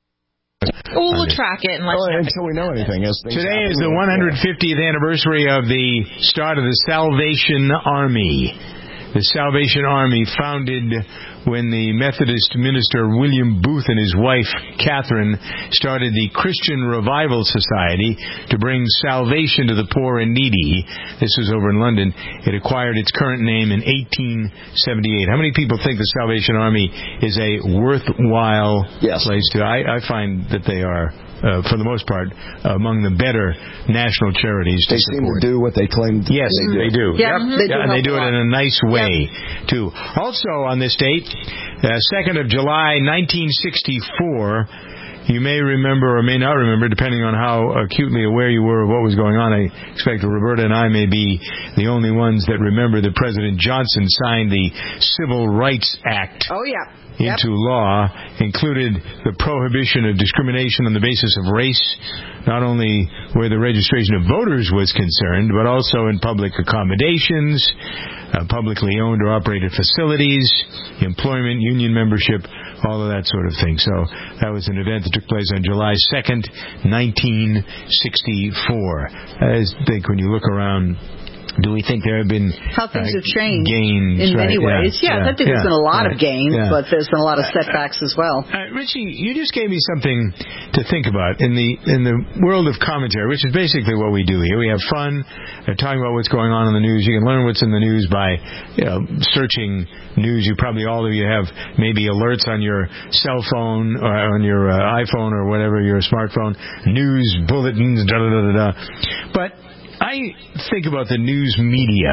Speaker 3: Well, we'll track it and let
Speaker 4: well,
Speaker 3: you know.
Speaker 4: until we know anything. As
Speaker 2: Today is the one hundred fiftieth anniversary of the start of the Salvation Army. The Salvation Army, founded when the Methodist minister William Booth and his wife Catherine started the Christian Revival Society to bring salvation to the poor and needy. This was over in London. It acquired its current name in eighteen seventy-eight. How many people think the Salvation Army is a worthwhile
Speaker 4: yes.
Speaker 2: place to? I, I find that they are. Uh, for the most part, uh, among the better national charities to
Speaker 4: they seem
Speaker 2: support.
Speaker 4: to do what they claim to
Speaker 2: yes,
Speaker 4: they do.
Speaker 2: They do.
Speaker 5: Yeah,
Speaker 2: yep.
Speaker 5: they do,
Speaker 2: yeah, and they do it in a nice way,
Speaker 5: yep.
Speaker 2: too. Also on this date, uh, second of July, nineteen sixty-four, you may remember or may not remember, depending on how acutely aware you were of what was going on. I expect Roberta and I may be the only ones that remember that President Johnson signed the Civil Rights Act.
Speaker 5: Oh, yeah.
Speaker 2: Into
Speaker 5: yep.
Speaker 2: law, included the prohibition of discrimination on the basis of race, not only where the registration of voters was concerned, but also in public accommodations, uh, publicly owned or operated facilities, employment, union membership, all of that sort of thing. So that was an event that took place on July second, nineteen sixty-four. I think when you look around, do we think there have been
Speaker 5: how things
Speaker 2: uh,
Speaker 5: have changed
Speaker 2: gains,
Speaker 5: in many
Speaker 2: right?
Speaker 5: ways?
Speaker 2: Yeah,
Speaker 5: Yeah,
Speaker 2: yeah,
Speaker 5: I think
Speaker 2: yeah,
Speaker 5: there's been a lot
Speaker 2: right,
Speaker 5: of gains,
Speaker 2: yeah.
Speaker 5: but there's been a lot of setbacks as well.
Speaker 2: Uh, Richie, you just gave me something to think about in the in the world of commentary, which is basically what we do here. We have fun, uh, talking about what's going on in the news. You can learn what's in the news by, you know, searching news. You probably all of you have maybe alerts on your cell phone or on your uh, iPhone or whatever, your smartphone, news bulletins, da da da da da. But I think about the news media.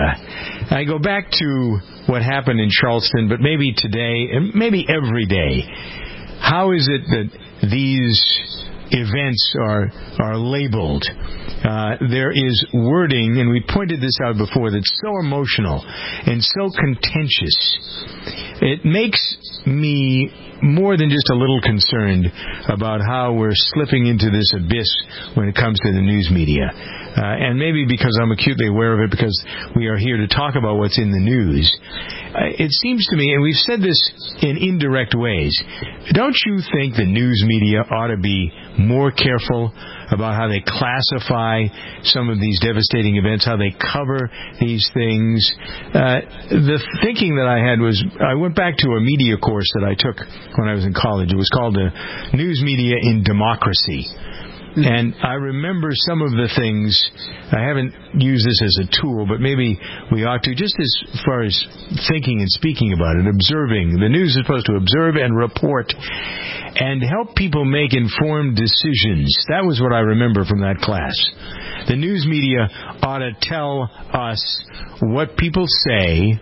Speaker 2: I go back to what happened in Charleston, but maybe today, and maybe every day. How is it that these events are are labeled? Uh, there is wording, and we pointed this out before, that's so emotional and so contentious. It makes me more than just a little concerned about how we're slipping into this abyss when it comes to the news media. Uh, and maybe because I'm acutely aware of it, because we are here to talk about what's in the news. Uh, it seems to me, and we've said this in indirect ways, don't you think the news media ought to be more careful about how they classify some of these devastating events, how they cover these things? Uh, the thinking that I had was, I went back to a media course that I took when I was in college. It was called uh, News Media in Democracy. And I remember some of the things. I haven't used this as a tool, but maybe we ought to, just as far as thinking and speaking about it, observing. The news is supposed to observe and report and help people make informed decisions. That was what I remember from that class. The news media ought to tell us what people say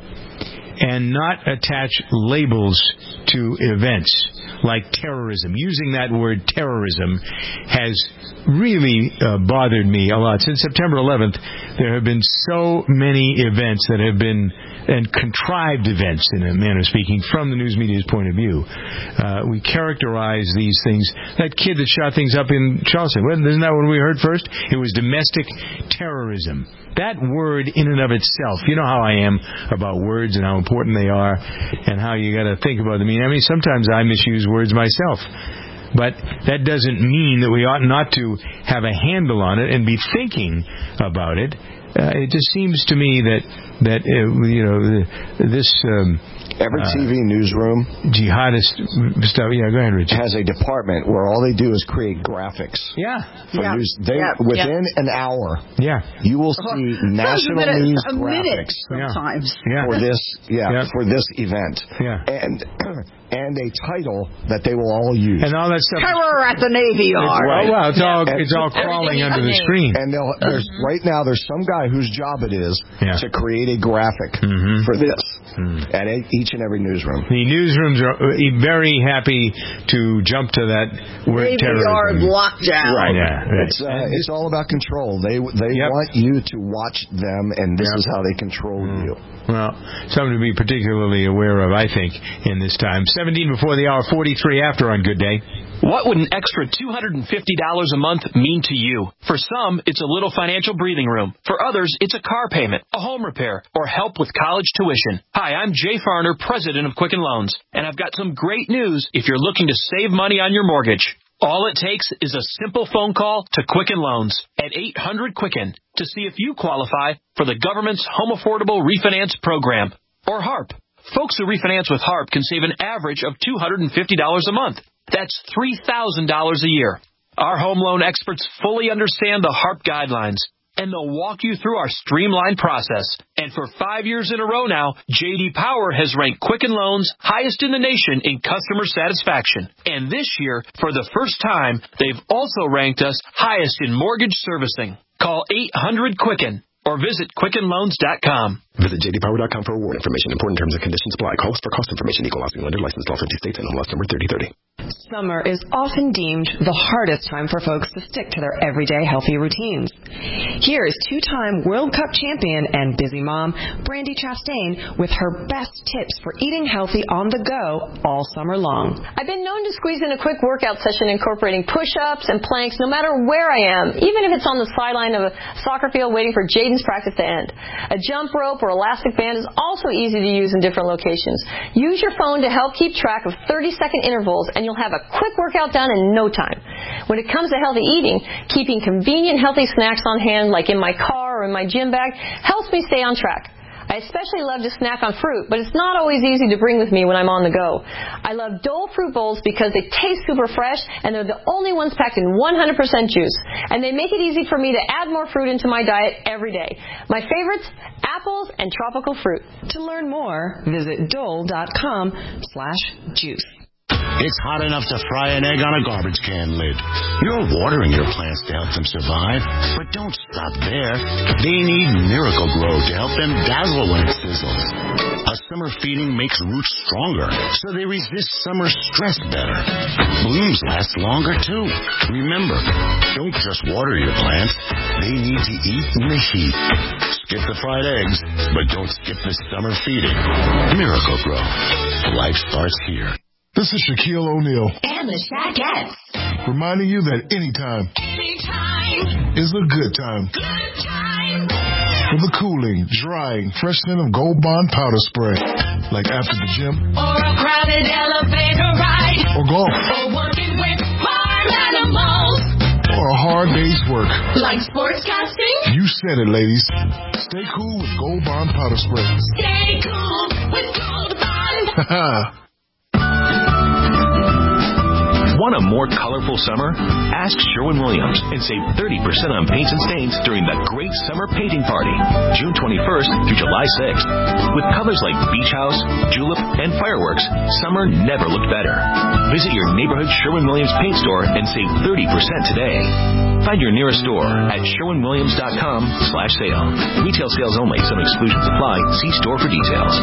Speaker 2: and not attach labels to events like terrorism. Using that word terrorism has really uh, bothered me a lot. Since September eleventh, there have been so many events that have been, and contrived events, in a manner of speaking, from the news media's point of view. Uh, we characterize these things. That kid that shot things up in Charleston, isn't that what we heard first? It was domestic terrorism. That word in and of itself, you know how I am about words and how important they are and how you got to think about them. I mean, sometimes I misuse words myself. But that doesn't mean that we ought not to have a handle on it and be thinking about it. Uh, it just seems to me that, that uh, you know, this... Um,
Speaker 4: Every
Speaker 2: uh,
Speaker 4: T V newsroom,
Speaker 2: jihadist stuff. Yeah, go ahead, Richard.
Speaker 4: Has a department where all they do is create graphics.
Speaker 2: Yeah,
Speaker 4: for
Speaker 2: yeah.
Speaker 4: news. They,
Speaker 5: yeah.
Speaker 4: within
Speaker 5: yeah.
Speaker 4: an hour,
Speaker 2: yeah,
Speaker 4: you will see
Speaker 5: oh,
Speaker 4: national
Speaker 5: a minute,
Speaker 4: news
Speaker 5: a
Speaker 4: graphics
Speaker 5: minute sometimes
Speaker 2: yeah.
Speaker 4: for this. Yeah,
Speaker 2: yeah,
Speaker 4: for this event.
Speaker 2: Yeah,
Speaker 4: and and a title that they will all use.
Speaker 2: And all that stuff.
Speaker 5: Terror at the Navy Yard.
Speaker 2: Right. Oh, wow, it's all
Speaker 4: and,
Speaker 2: it's all crawling under the screen.
Speaker 4: And there's
Speaker 5: mm-hmm.
Speaker 4: right now there's some guy whose job it is
Speaker 2: yeah.
Speaker 4: to create a graphic
Speaker 2: mm-hmm.
Speaker 4: for this
Speaker 2: mm.
Speaker 4: at each and every newsroom.
Speaker 2: The newsrooms are very happy to jump to that word
Speaker 5: Navy
Speaker 2: terrorism.
Speaker 5: Yard lockdown.
Speaker 2: Right. Yeah. Right.
Speaker 4: It's uh, it's all about control. They they
Speaker 2: yep.
Speaker 4: want you to watch them, and this
Speaker 2: yep.
Speaker 4: is how they control mm. you.
Speaker 2: Well, something to be particularly aware of, I think, in this time. seventeen before the hour, forty-three after on Good Day.
Speaker 9: What would an extra two hundred fifty dollars a month mean to you? For some, it's a little financial breathing room. For others, it's a car payment, a home repair, or help with college tuition. Hi, I'm Jay Farner, president of Quicken Loans, and I've got some great news if you're looking to save money on your mortgage. All it takes is a simple phone call to Quicken Loans at eight hundred Quicken to see if you qualify for the government's Home Affordable Refinance Program, or HARP. Folks who refinance with HARP can save an average of two hundred fifty dollars a month. That's three thousand dollars a year. Our home loan experts fully understand the HARP guidelines, and they'll walk you through our streamlined process. And for five years in a row now, J D Power has ranked Quicken Loans highest in the nation in customer satisfaction. And this year, for the first time, they've also ranked us highest in mortgage servicing. Call eight hundred Quicken or visit Quicken Loans dot com.
Speaker 6: Visit J D Power dot com for award information. Important terms and conditions apply. Calls for cost information. Equal housing lender. Licensed all fifty states and on loss number thirty thirty. Summer is often deemed the hardest time for folks to stick to their everyday healthy routines. Here is two-time World Cup champion and busy mom, Brandy Chastain, with her best tips for eating healthy on the go all summer long.
Speaker 22: I've been known to squeeze in a quick workout session incorporating push-ups and planks no matter where I am, even if it's on the sideline of a soccer field waiting for Jaden's practice to end. A jump rope or elastic band is also easy to use in different locations. Use your phone to help keep track of thirty-second intervals, and you'll have a quick workout done in no time. When it comes to healthy eating, keeping convenient healthy snacks on hand, like in my car or in my gym bag, helps me stay on track. I especially love to snack on fruit, but it's not always easy to bring with me when I'm on the go. I love Dole fruit bowls because they taste super fresh, and they're the only ones packed in one hundred percent juice. And they make it easy for me to add more fruit into my diet every day. My favorites, apples and tropical fruit.
Speaker 6: To learn more, visit dole.com slash juice.
Speaker 8: It's hot enough to fry an egg on a garbage can lid. You're watering your plants to help them survive, but don't stop there. They need Miracle-Gro to help them dazzle when it sizzles. A summer feeding makes roots stronger, so they resist summer stress better. Blooms last longer, too. Remember, don't just water your plants. They need to eat in the heat. Skip the fried eggs, but don't skip the summer feeding. Miracle-Gro. Life starts here.
Speaker 23: This is Shaquille O'Neal.
Speaker 24: And the Shaquettes.
Speaker 23: Reminding you that anytime,
Speaker 24: anytime
Speaker 23: is a good time.
Speaker 24: Good time.
Speaker 23: For the cooling, drying, fresh scent of Gold Bond powder spray. Like after the gym.
Speaker 24: Or a crowded elevator ride.
Speaker 23: Or golf.
Speaker 24: Or working with farm animals.
Speaker 23: Or a hard day's work.
Speaker 24: Like sportscasting.
Speaker 23: You said it, ladies. Stay cool with Gold Bond powder spray.
Speaker 24: Stay cool with Gold Bond.
Speaker 23: Haha.
Speaker 15: Want a more colorful summer? Ask Sherwin-Williams and save thirty percent on paints and stains during the Great Summer Painting Party, June twenty-first through July sixth. With colors like Beach House, Julep, and Fireworks, summer never looked better. Visit your neighborhood Sherwin-Williams paint store and save thirty percent today. Find your nearest store at sherwin williams dot com slash sale. Retail sales only. Some exclusions apply. See store for details.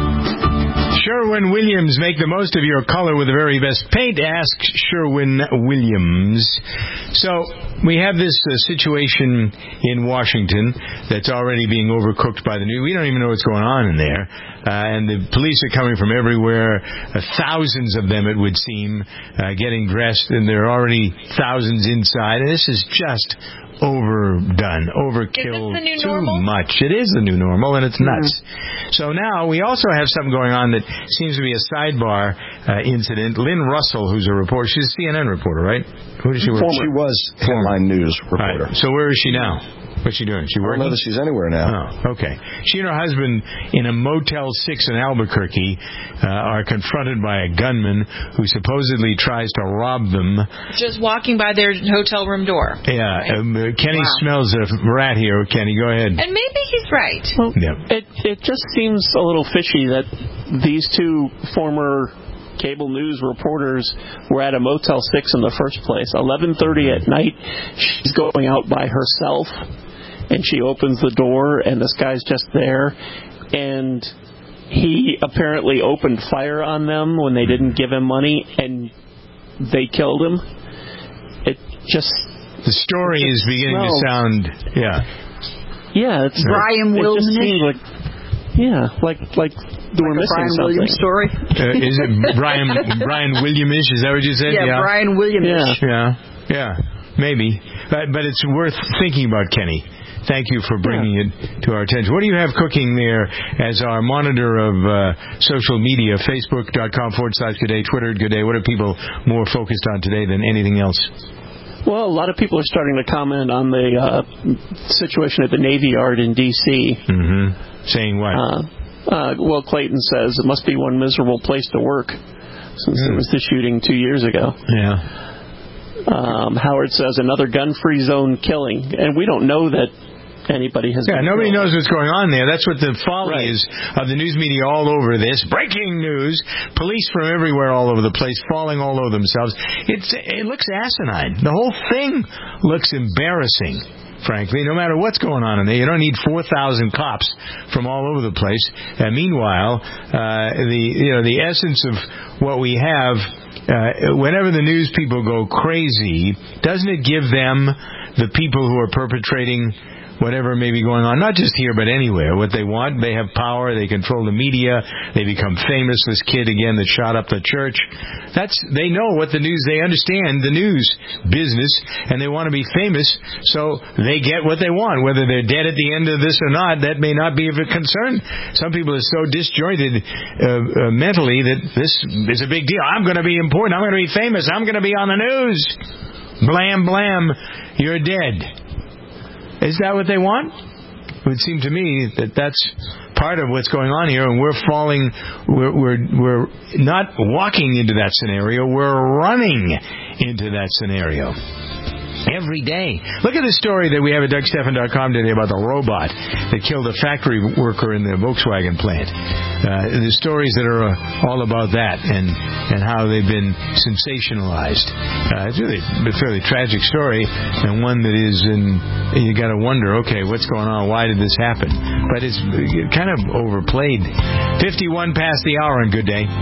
Speaker 2: Sherwin-Williams, make the most of your color with the very best paint. Ask Sherwin-Williams. So we have this uh, situation in Washington that's already being overcooked by the news. We don't even know what's going on in there. Uh, and the police are coming from everywhere, uh, thousands of them, it would seem, uh, getting dressed, and there are already thousands inside. And this is just overdone, overkill, too normal? much. It is the new normal, and it's nuts. Mm-hmm. So now we also have something going on that seems to be a sidebar uh, incident. Lynn Russell, who's a reporter, she's a C N N reporter, right? Who does she work?
Speaker 4: She was headline news reporter.
Speaker 2: Right. So where is she now? What's she doing? She working?
Speaker 4: I don't know that she's anywhere now.
Speaker 2: Oh, okay. She and her husband in a Motel six in Albuquerque uh, are confronted by a gunman who supposedly tries to rob them.
Speaker 3: Just walking by their hotel room door.
Speaker 2: Yeah. Um, uh, Kenny
Speaker 3: wow.
Speaker 2: smells a rat here. Kenny, go ahead.
Speaker 3: And maybe he's right.
Speaker 13: Well,
Speaker 2: yeah.
Speaker 13: it, it just seems a little fishy that these two former cable news reporters were at a Motel six in the first place. eleven thirty at night, she's going out by herself, and she opens the door, and this guy's just there, and he apparently opened fire on them when they didn't give him money, and they killed him. It just...
Speaker 2: The story is beginning
Speaker 13: smells.
Speaker 2: to sound... Yeah.
Speaker 13: Yeah, it's...
Speaker 5: Brian
Speaker 13: it, it just seems like... Yeah, like... like We're
Speaker 5: like
Speaker 13: missing
Speaker 5: Brian
Speaker 13: something.
Speaker 5: Williams story.
Speaker 2: Uh, is it Brian Brian Williamish? Is that what you said?
Speaker 5: Yeah,
Speaker 2: yeah.
Speaker 5: Brian Williamish.
Speaker 2: Yeah, yeah, yeah, maybe. But but it's worth thinking about, Kenny. Thank you for bringing yeah. it to our attention. What do you have cooking there as our monitor of uh, social media? Facebook.com forward slash Good Day, Twitter Good Day. What are people more focused on today than anything else?
Speaker 13: Well, a lot of people are starting to comment on the uh, situation at the Navy Yard in D C
Speaker 2: Mm-hmm. Saying what?
Speaker 13: Uh, Uh, Will Clayton says it must be one miserable place to work since mm. it was the shooting two years ago.
Speaker 2: Yeah.
Speaker 13: Um, Howard says another gun-free zone killing, and we don't know that anybody has.
Speaker 2: Yeah, nobody
Speaker 13: killed.
Speaker 2: knows what's going on there. That's what the folly
Speaker 13: right.
Speaker 2: is of the news media all over this. Breaking news: police from everywhere, all over the place, falling all over themselves. It's it looks asinine. The whole thing looks embarrassing. Frankly, no matter what's going on in there, you don't need four thousand cops from all over the place. And meanwhile, uh, the you know the essence of what we have uh, whenever the news people go crazy, doesn't it give them, the people who are perpetrating whatever may be going on, not just here but anywhere, what they want? They have power, they control the media, they become famous. This kid again that shot up the church, that's, they know what the news, they understand the news business, and they want to be famous, so they get what they want. Whether they're dead at the end of this or not, that may not be of a concern. Some people are so disjointed uh, uh, mentally that this is a big deal. I'm going to be important, I'm going to be famous, I'm going to be on the news. Blam, blam, you're dead. Is that what they want? It would seem to me that that's part of what's going on here, and we're falling, we're, we're, we're not walking into that scenario, we're running into that scenario. Every day. Look at the story that we have at Doug Stephan dot com today about the robot that killed a factory worker in the Volkswagen plant. Uh, the stories that are uh, all about that and, and how they've been sensationalized. Uh, it's really a fairly tragic story, and one that is, in, you got to wonder, okay, what's going on? Why did this happen? But it's kind of overplayed. fifty-one past the hour, and good day.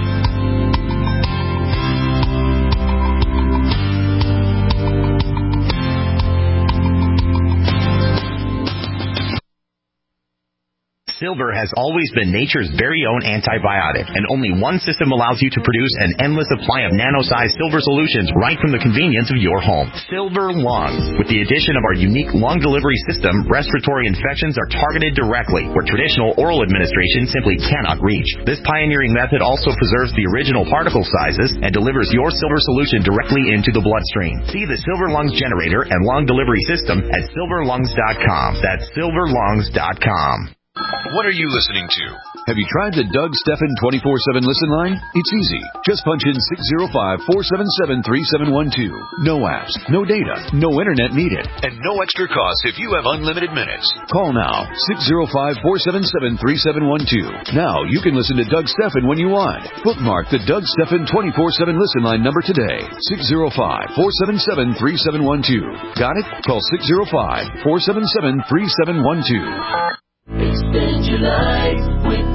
Speaker 7: Silver has always been nature's very own antibiotic, and only one system allows you to produce an endless supply of nano-sized silver solutions right from the convenience of your home. Silver Lungs. With the addition of our unique lung delivery system, respiratory infections are targeted directly, where traditional oral administration simply cannot reach. This pioneering method also preserves the original particle sizes and delivers your silver solution directly into the bloodstream. See the Silver Lungs generator and lung delivery system at silver lungs dot com. That's silver lungs dot com.
Speaker 10: What are you listening to? Have you tried the Doug Stephan twenty-four seven listen line? It's easy. Just punch in six zero five, four seven seven, three seven one two. No apps, no data, no internet needed. And no extra cost if you have unlimited minutes. Call now, six zero five, four seven seven, three seven one two. Now you can listen to Doug Stephan when you want. Bookmark the Doug Stephan twenty-four seven listen line number today. six zero five, four seven seven, three seven one two. Got it? Call six zero five, four seven seven, three seven one two.
Speaker 24: Expand your life with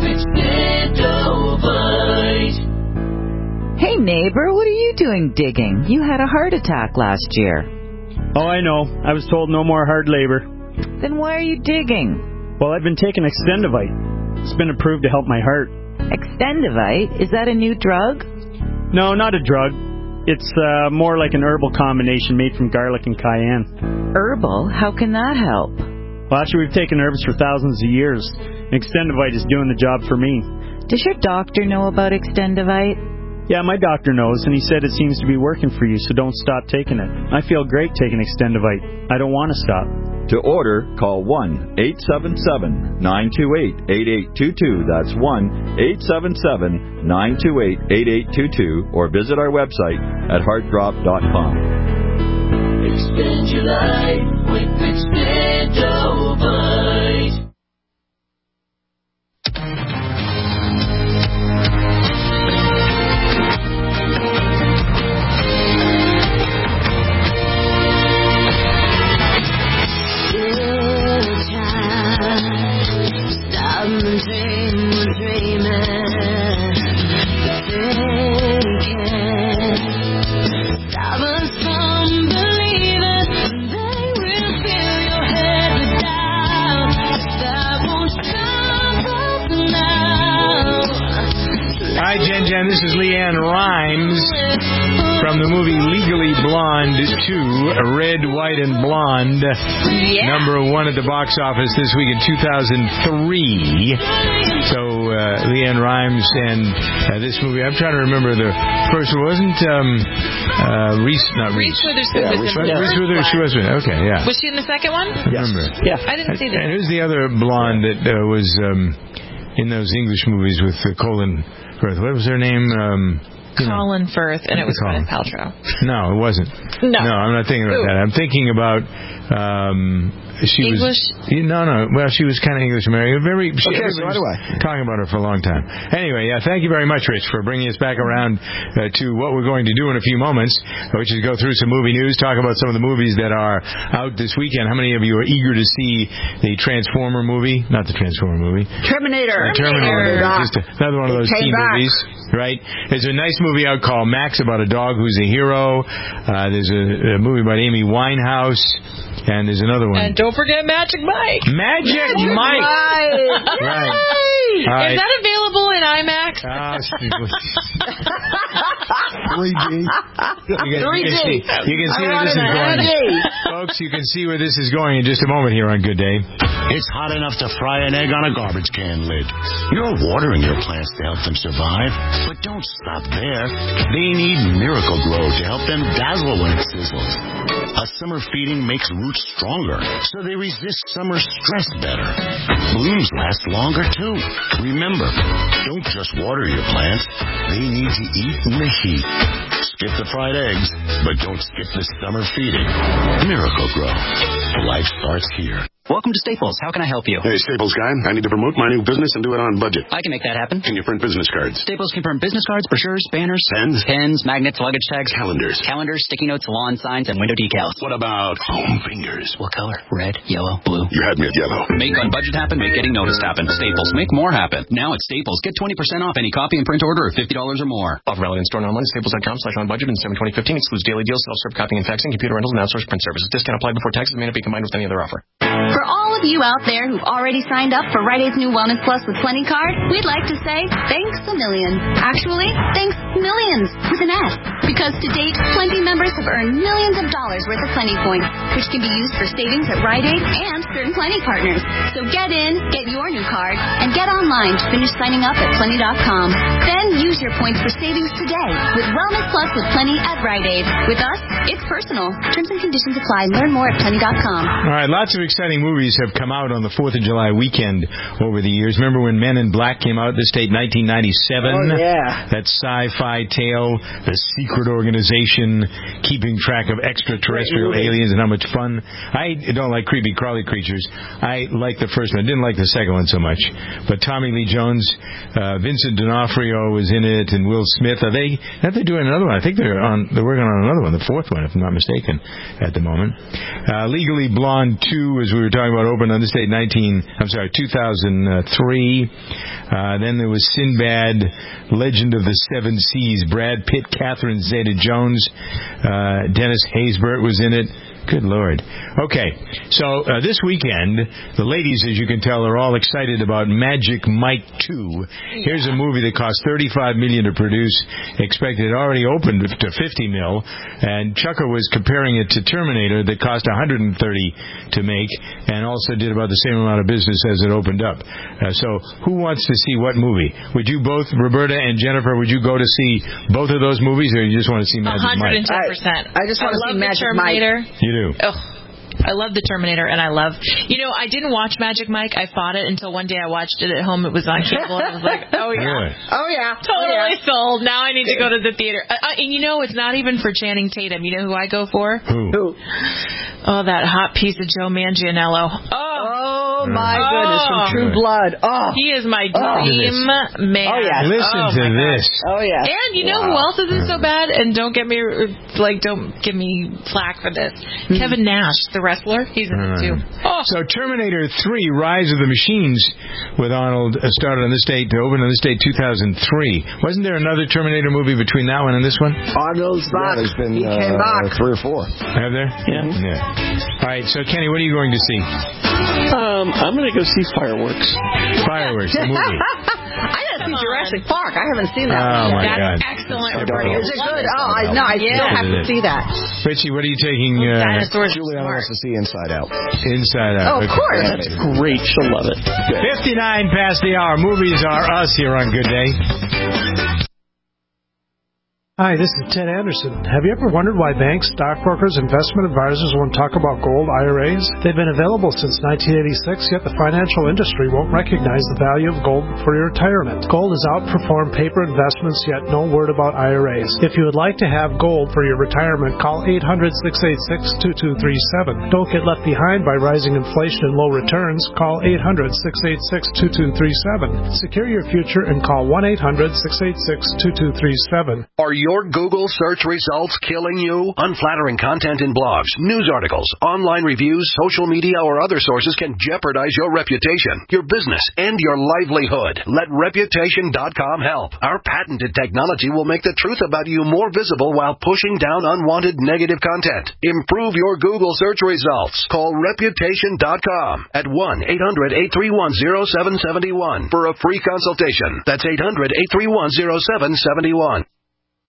Speaker 24: Expandovite.
Speaker 11: Hey neighbor, what are you doing digging? You had a heart attack last year.
Speaker 12: Oh, I know. I was told no more hard labor.
Speaker 11: Then why are you digging?
Speaker 12: Well, I've been taking Extendovite. It's been approved to help my heart.
Speaker 11: Extendovite? Is that a new drug?
Speaker 12: No, not a drug. It's uh, more like an herbal combination made from garlic and cayenne.
Speaker 11: Herbal? How can that help?
Speaker 12: Well, actually, we've taken herbs for thousands of years. Extendovite is doing the job for me.
Speaker 11: Does your doctor know about Extendovite?
Speaker 12: Yeah, my doctor knows, and he said it seems to be working for you, so don't stop taking it. I feel great taking Extendovite. I don't want to stop.
Speaker 25: To order, call one eight seven seven, nine two eight, eight eight two two. That's one eight seven seven, nine two eight, eight eight two two, or visit our website at heart drop dot com.
Speaker 24: Expand your life with Expandovite.
Speaker 2: Hi, Jen Jen. This is Leanne Rimes from the movie Legally Blonde two, Red, White, and Blonde. Yeah. Number one at the box office this week in two thousand three. So, uh, Leanne Rimes and uh, this movie, I'm trying to remember the first one. Wasn't um, uh, Reese, not Reese.
Speaker 3: Reese Witherspoon yeah, was in the
Speaker 2: Reese Witherspoon, okay, yeah.
Speaker 3: Was she in the second one?
Speaker 2: I remember.
Speaker 12: Yeah.
Speaker 3: I didn't see this.
Speaker 2: And who's the other blonde that uh, was um, in those English movies with uh, Colin Firth? What was her name? Um,
Speaker 3: Colin know. Firth, and it was Colin Paltrow.
Speaker 2: No, it wasn't. No. No, I'm not thinking about Ooh. that. I'm thinking about... Um, she
Speaker 3: English?
Speaker 2: was no no well she was kind of English American, very she,
Speaker 4: okay so do I
Speaker 2: talking about her for a long time. Anyway, yeah, thank you very much, Rich, for bringing us back around uh, to what we're going to do in a few moments, which is go through some movie news, talk about some of the movies that are out this weekend. How many of you are eager to see the Transformer movie? Not the Transformer movie,
Speaker 5: Terminator.
Speaker 2: uh, Terminator,
Speaker 5: Terminator.
Speaker 2: just another one of those teen
Speaker 5: back.
Speaker 2: movies. right? There's a nice movie out called Max about a dog who's a hero. Uh, there's a, a movie about Amy Winehouse. And there's another one.
Speaker 3: And don't forget Magic Mike.
Speaker 2: Magic,
Speaker 3: Magic
Speaker 2: Mike.
Speaker 3: Mike.
Speaker 2: Right.
Speaker 3: Yay.
Speaker 2: All right.
Speaker 3: Is that available in IMAX?
Speaker 2: Oh,
Speaker 23: three D.
Speaker 2: You can, you can see, you can see where this is going. Folks, you can see where this is going in just a moment here on Good Day.
Speaker 8: It's hot enough to fry an egg on a garbage can lid. You're watering your plants to help them survive, but don't stop there. They need Miracle Grow to help them dazzle when it sizzles. A summer feeding makes roots stronger, so they resist summer stress better. Blooms last longer, too. Remember, don't just water your plants. They need to eat in the heat. Skip the fried eggs, but don't skip the summer feeding. Miracle Grow. Life starts here.
Speaker 1: Welcome to Staples. How can I help you?
Speaker 14: Hey, Staples guy. I need to promote my new business and do it on budget.
Speaker 1: I can make that happen.
Speaker 14: Can you print business cards?
Speaker 1: Staples can print business cards, brochures, banners,
Speaker 14: pens,
Speaker 1: pens, magnets, luggage tags,
Speaker 14: calendars,
Speaker 1: calendars, sticky notes, lawn signs, and window decals.
Speaker 14: What about foam fingers?
Speaker 1: What color? Red, yellow, blue.
Speaker 14: You had me at yellow.
Speaker 1: Make on budget happen. Make getting noticed happen. Staples. Make more happen. Now at Staples, get twenty percent off any copy and print order of fifty dollars or more.
Speaker 16: Offer valid in store and online at staples dot com slash on budget and seven twenty fifteen. Excludes daily deals, self-serve copying and faxing, computer rentals, and outsourced print services. Discount applied before taxes. May not be combined with any other offer.
Speaker 18: For all of you out there who've already signed up for Rite Aid's new Wellness Plus with Plenty card, we'd like to say thanks a million. Actually, thanks millions with an S. Because to date, Plenty members have earned millions of dollars worth of Plenty points, which can be used for savings at Rite Aid and certain Plenty partners. So get in, get your new card, and get online to finish signing up at Plenty dot com. Then use your points for savings today with Wellness Plus with Plenty at Rite Aid. With us, it's personal. Terms and conditions apply. Learn more at Plenty dot com.
Speaker 2: All right, lots of exciting movies have come out on the fourth of July weekend over the years. Remember when Men in Black came out this date, nineteen ninety-seven?
Speaker 5: Oh, yeah.
Speaker 2: That sci-fi tale, the secret organization keeping track of extraterrestrial aliens and how much fun. I don't like creepy crawly creatures. I like the first one. I didn't like the second one so much. But Tommy Lee Jones, uh, Vincent D'Onofrio was in it, and Will Smith. Are they? Are they doing another one? I think they're on. They're working on another one, the fourth one, if I'm not mistaken, at the moment. Uh, Legally Blonde two, as we were talking about, opened on this date, nineteen. I'm sorry, two thousand three. Uh, then there was Sinbad, Legend of the Seven Seas. Brad Pitt, Catherine Zeta-Jones, uh, Dennis Haysbert was in it. Good Lord. Okay, so uh, this weekend, the ladies, as you can tell, are all excited about Magic Mike two. Here's a movie that cost thirty-five million dollars to produce. Expected it already opened to fifty mil, and Chucker was comparing it to Terminator that cost one hundred thirty to make, and also did about the same amount of business as it opened up. Uh, so, who wants to see what movie? Would you both, Roberta and Jennifer, would you go to see both of those movies, or you just want to see Magic Mike?
Speaker 3: one hundred ten percent.
Speaker 5: I, I just want to see Magic
Speaker 3: Terminator.
Speaker 5: Mike.
Speaker 2: You do.
Speaker 3: Ugh. I love the Terminator, and I love, you know, I didn't watch Magic Mike. I fought it until one day I watched it at home. It was on cable, and I was like, oh, yeah.
Speaker 2: Really?
Speaker 5: Oh, yeah.
Speaker 3: Totally
Speaker 5: oh, yeah.
Speaker 3: sold. Now I need to go to the theater. Uh, uh, and, you know, it's not even for Channing Tatum. You know who I go for?
Speaker 2: Who?
Speaker 5: Who?
Speaker 3: Oh, that hot piece of Joe Manganiello.
Speaker 5: Oh, my
Speaker 3: oh.
Speaker 5: goodness, from True Blood. Oh.
Speaker 3: He is my
Speaker 5: Oh.
Speaker 3: dream man.
Speaker 5: Oh, yeah.
Speaker 2: Listen
Speaker 3: oh,
Speaker 2: to this.
Speaker 5: Oh, yeah.
Speaker 3: And you know
Speaker 5: wow.
Speaker 3: who else isn't so bad? And don't get me, like, don't give me flack for this.
Speaker 5: Hmm.
Speaker 3: Kevin Nash, the wrestler, he's in it too. Oh.
Speaker 2: So Terminator three, Rise of the Machines, with Arnold, uh, started on this date, to open on this date, two thousand three. Wasn't there another Terminator movie between that one and this one?
Speaker 5: Arnold's back.
Speaker 4: Yeah, there's been
Speaker 5: he came
Speaker 4: uh,
Speaker 5: back.
Speaker 4: three or four.
Speaker 2: Have there?
Speaker 13: Yeah.
Speaker 2: yeah. All right, so Kenny, what are you going to see?
Speaker 13: Um, I'm going to go see Fireworks.
Speaker 2: Fireworks, the movie.
Speaker 5: I gotta see Jurassic Park. I haven't seen that.
Speaker 2: Oh,
Speaker 5: one
Speaker 2: my
Speaker 5: yet.
Speaker 2: God.
Speaker 3: That's excellent.
Speaker 5: Is it good? Oh, I, no, I
Speaker 3: Yeah.
Speaker 5: still have to see that.
Speaker 2: Richie, what are you taking? Uh,
Speaker 3: Dinosaurs.
Speaker 4: Juliana wants to see Inside Out.
Speaker 2: Inside Out.
Speaker 5: Oh, of
Speaker 2: Okay.
Speaker 5: course.
Speaker 13: That's great. She'll love it.
Speaker 2: fifty-nine past the hour. Movies are us here on Good Day.
Speaker 19: Hi, this is Ted Anderson. Have you ever wondered why banks, stockbrokers, investment advisors won't talk about gold I R As? They've been available since nineteen eighty-six, yet the financial industry won't recognize the value of gold for your retirement. Gold has outperformed paper investments, yet no word about I R As. If you would like to have gold for your retirement, call eight hundred, six eight six, two two three seven. Don't get left behind by rising inflation and low returns. Call eight hundred, six eight six, two two three seven. Secure your future and call one eight hundred, six eight six, two two three seven.
Speaker 26: Are you
Speaker 9: your Google search results killing you? Unflattering content in blogs, news articles, online reviews, social media, or other sources can jeopardize your reputation, your business, and your livelihood. Let Reputation dot com help. Our patented technology will make the truth about you more visible while pushing down unwanted negative content. Improve your Google search results. Call Reputation dot com at one eight hundred eight three one oh seven seven one for a free consultation. That's eight hundred eight three one oh seven seven one.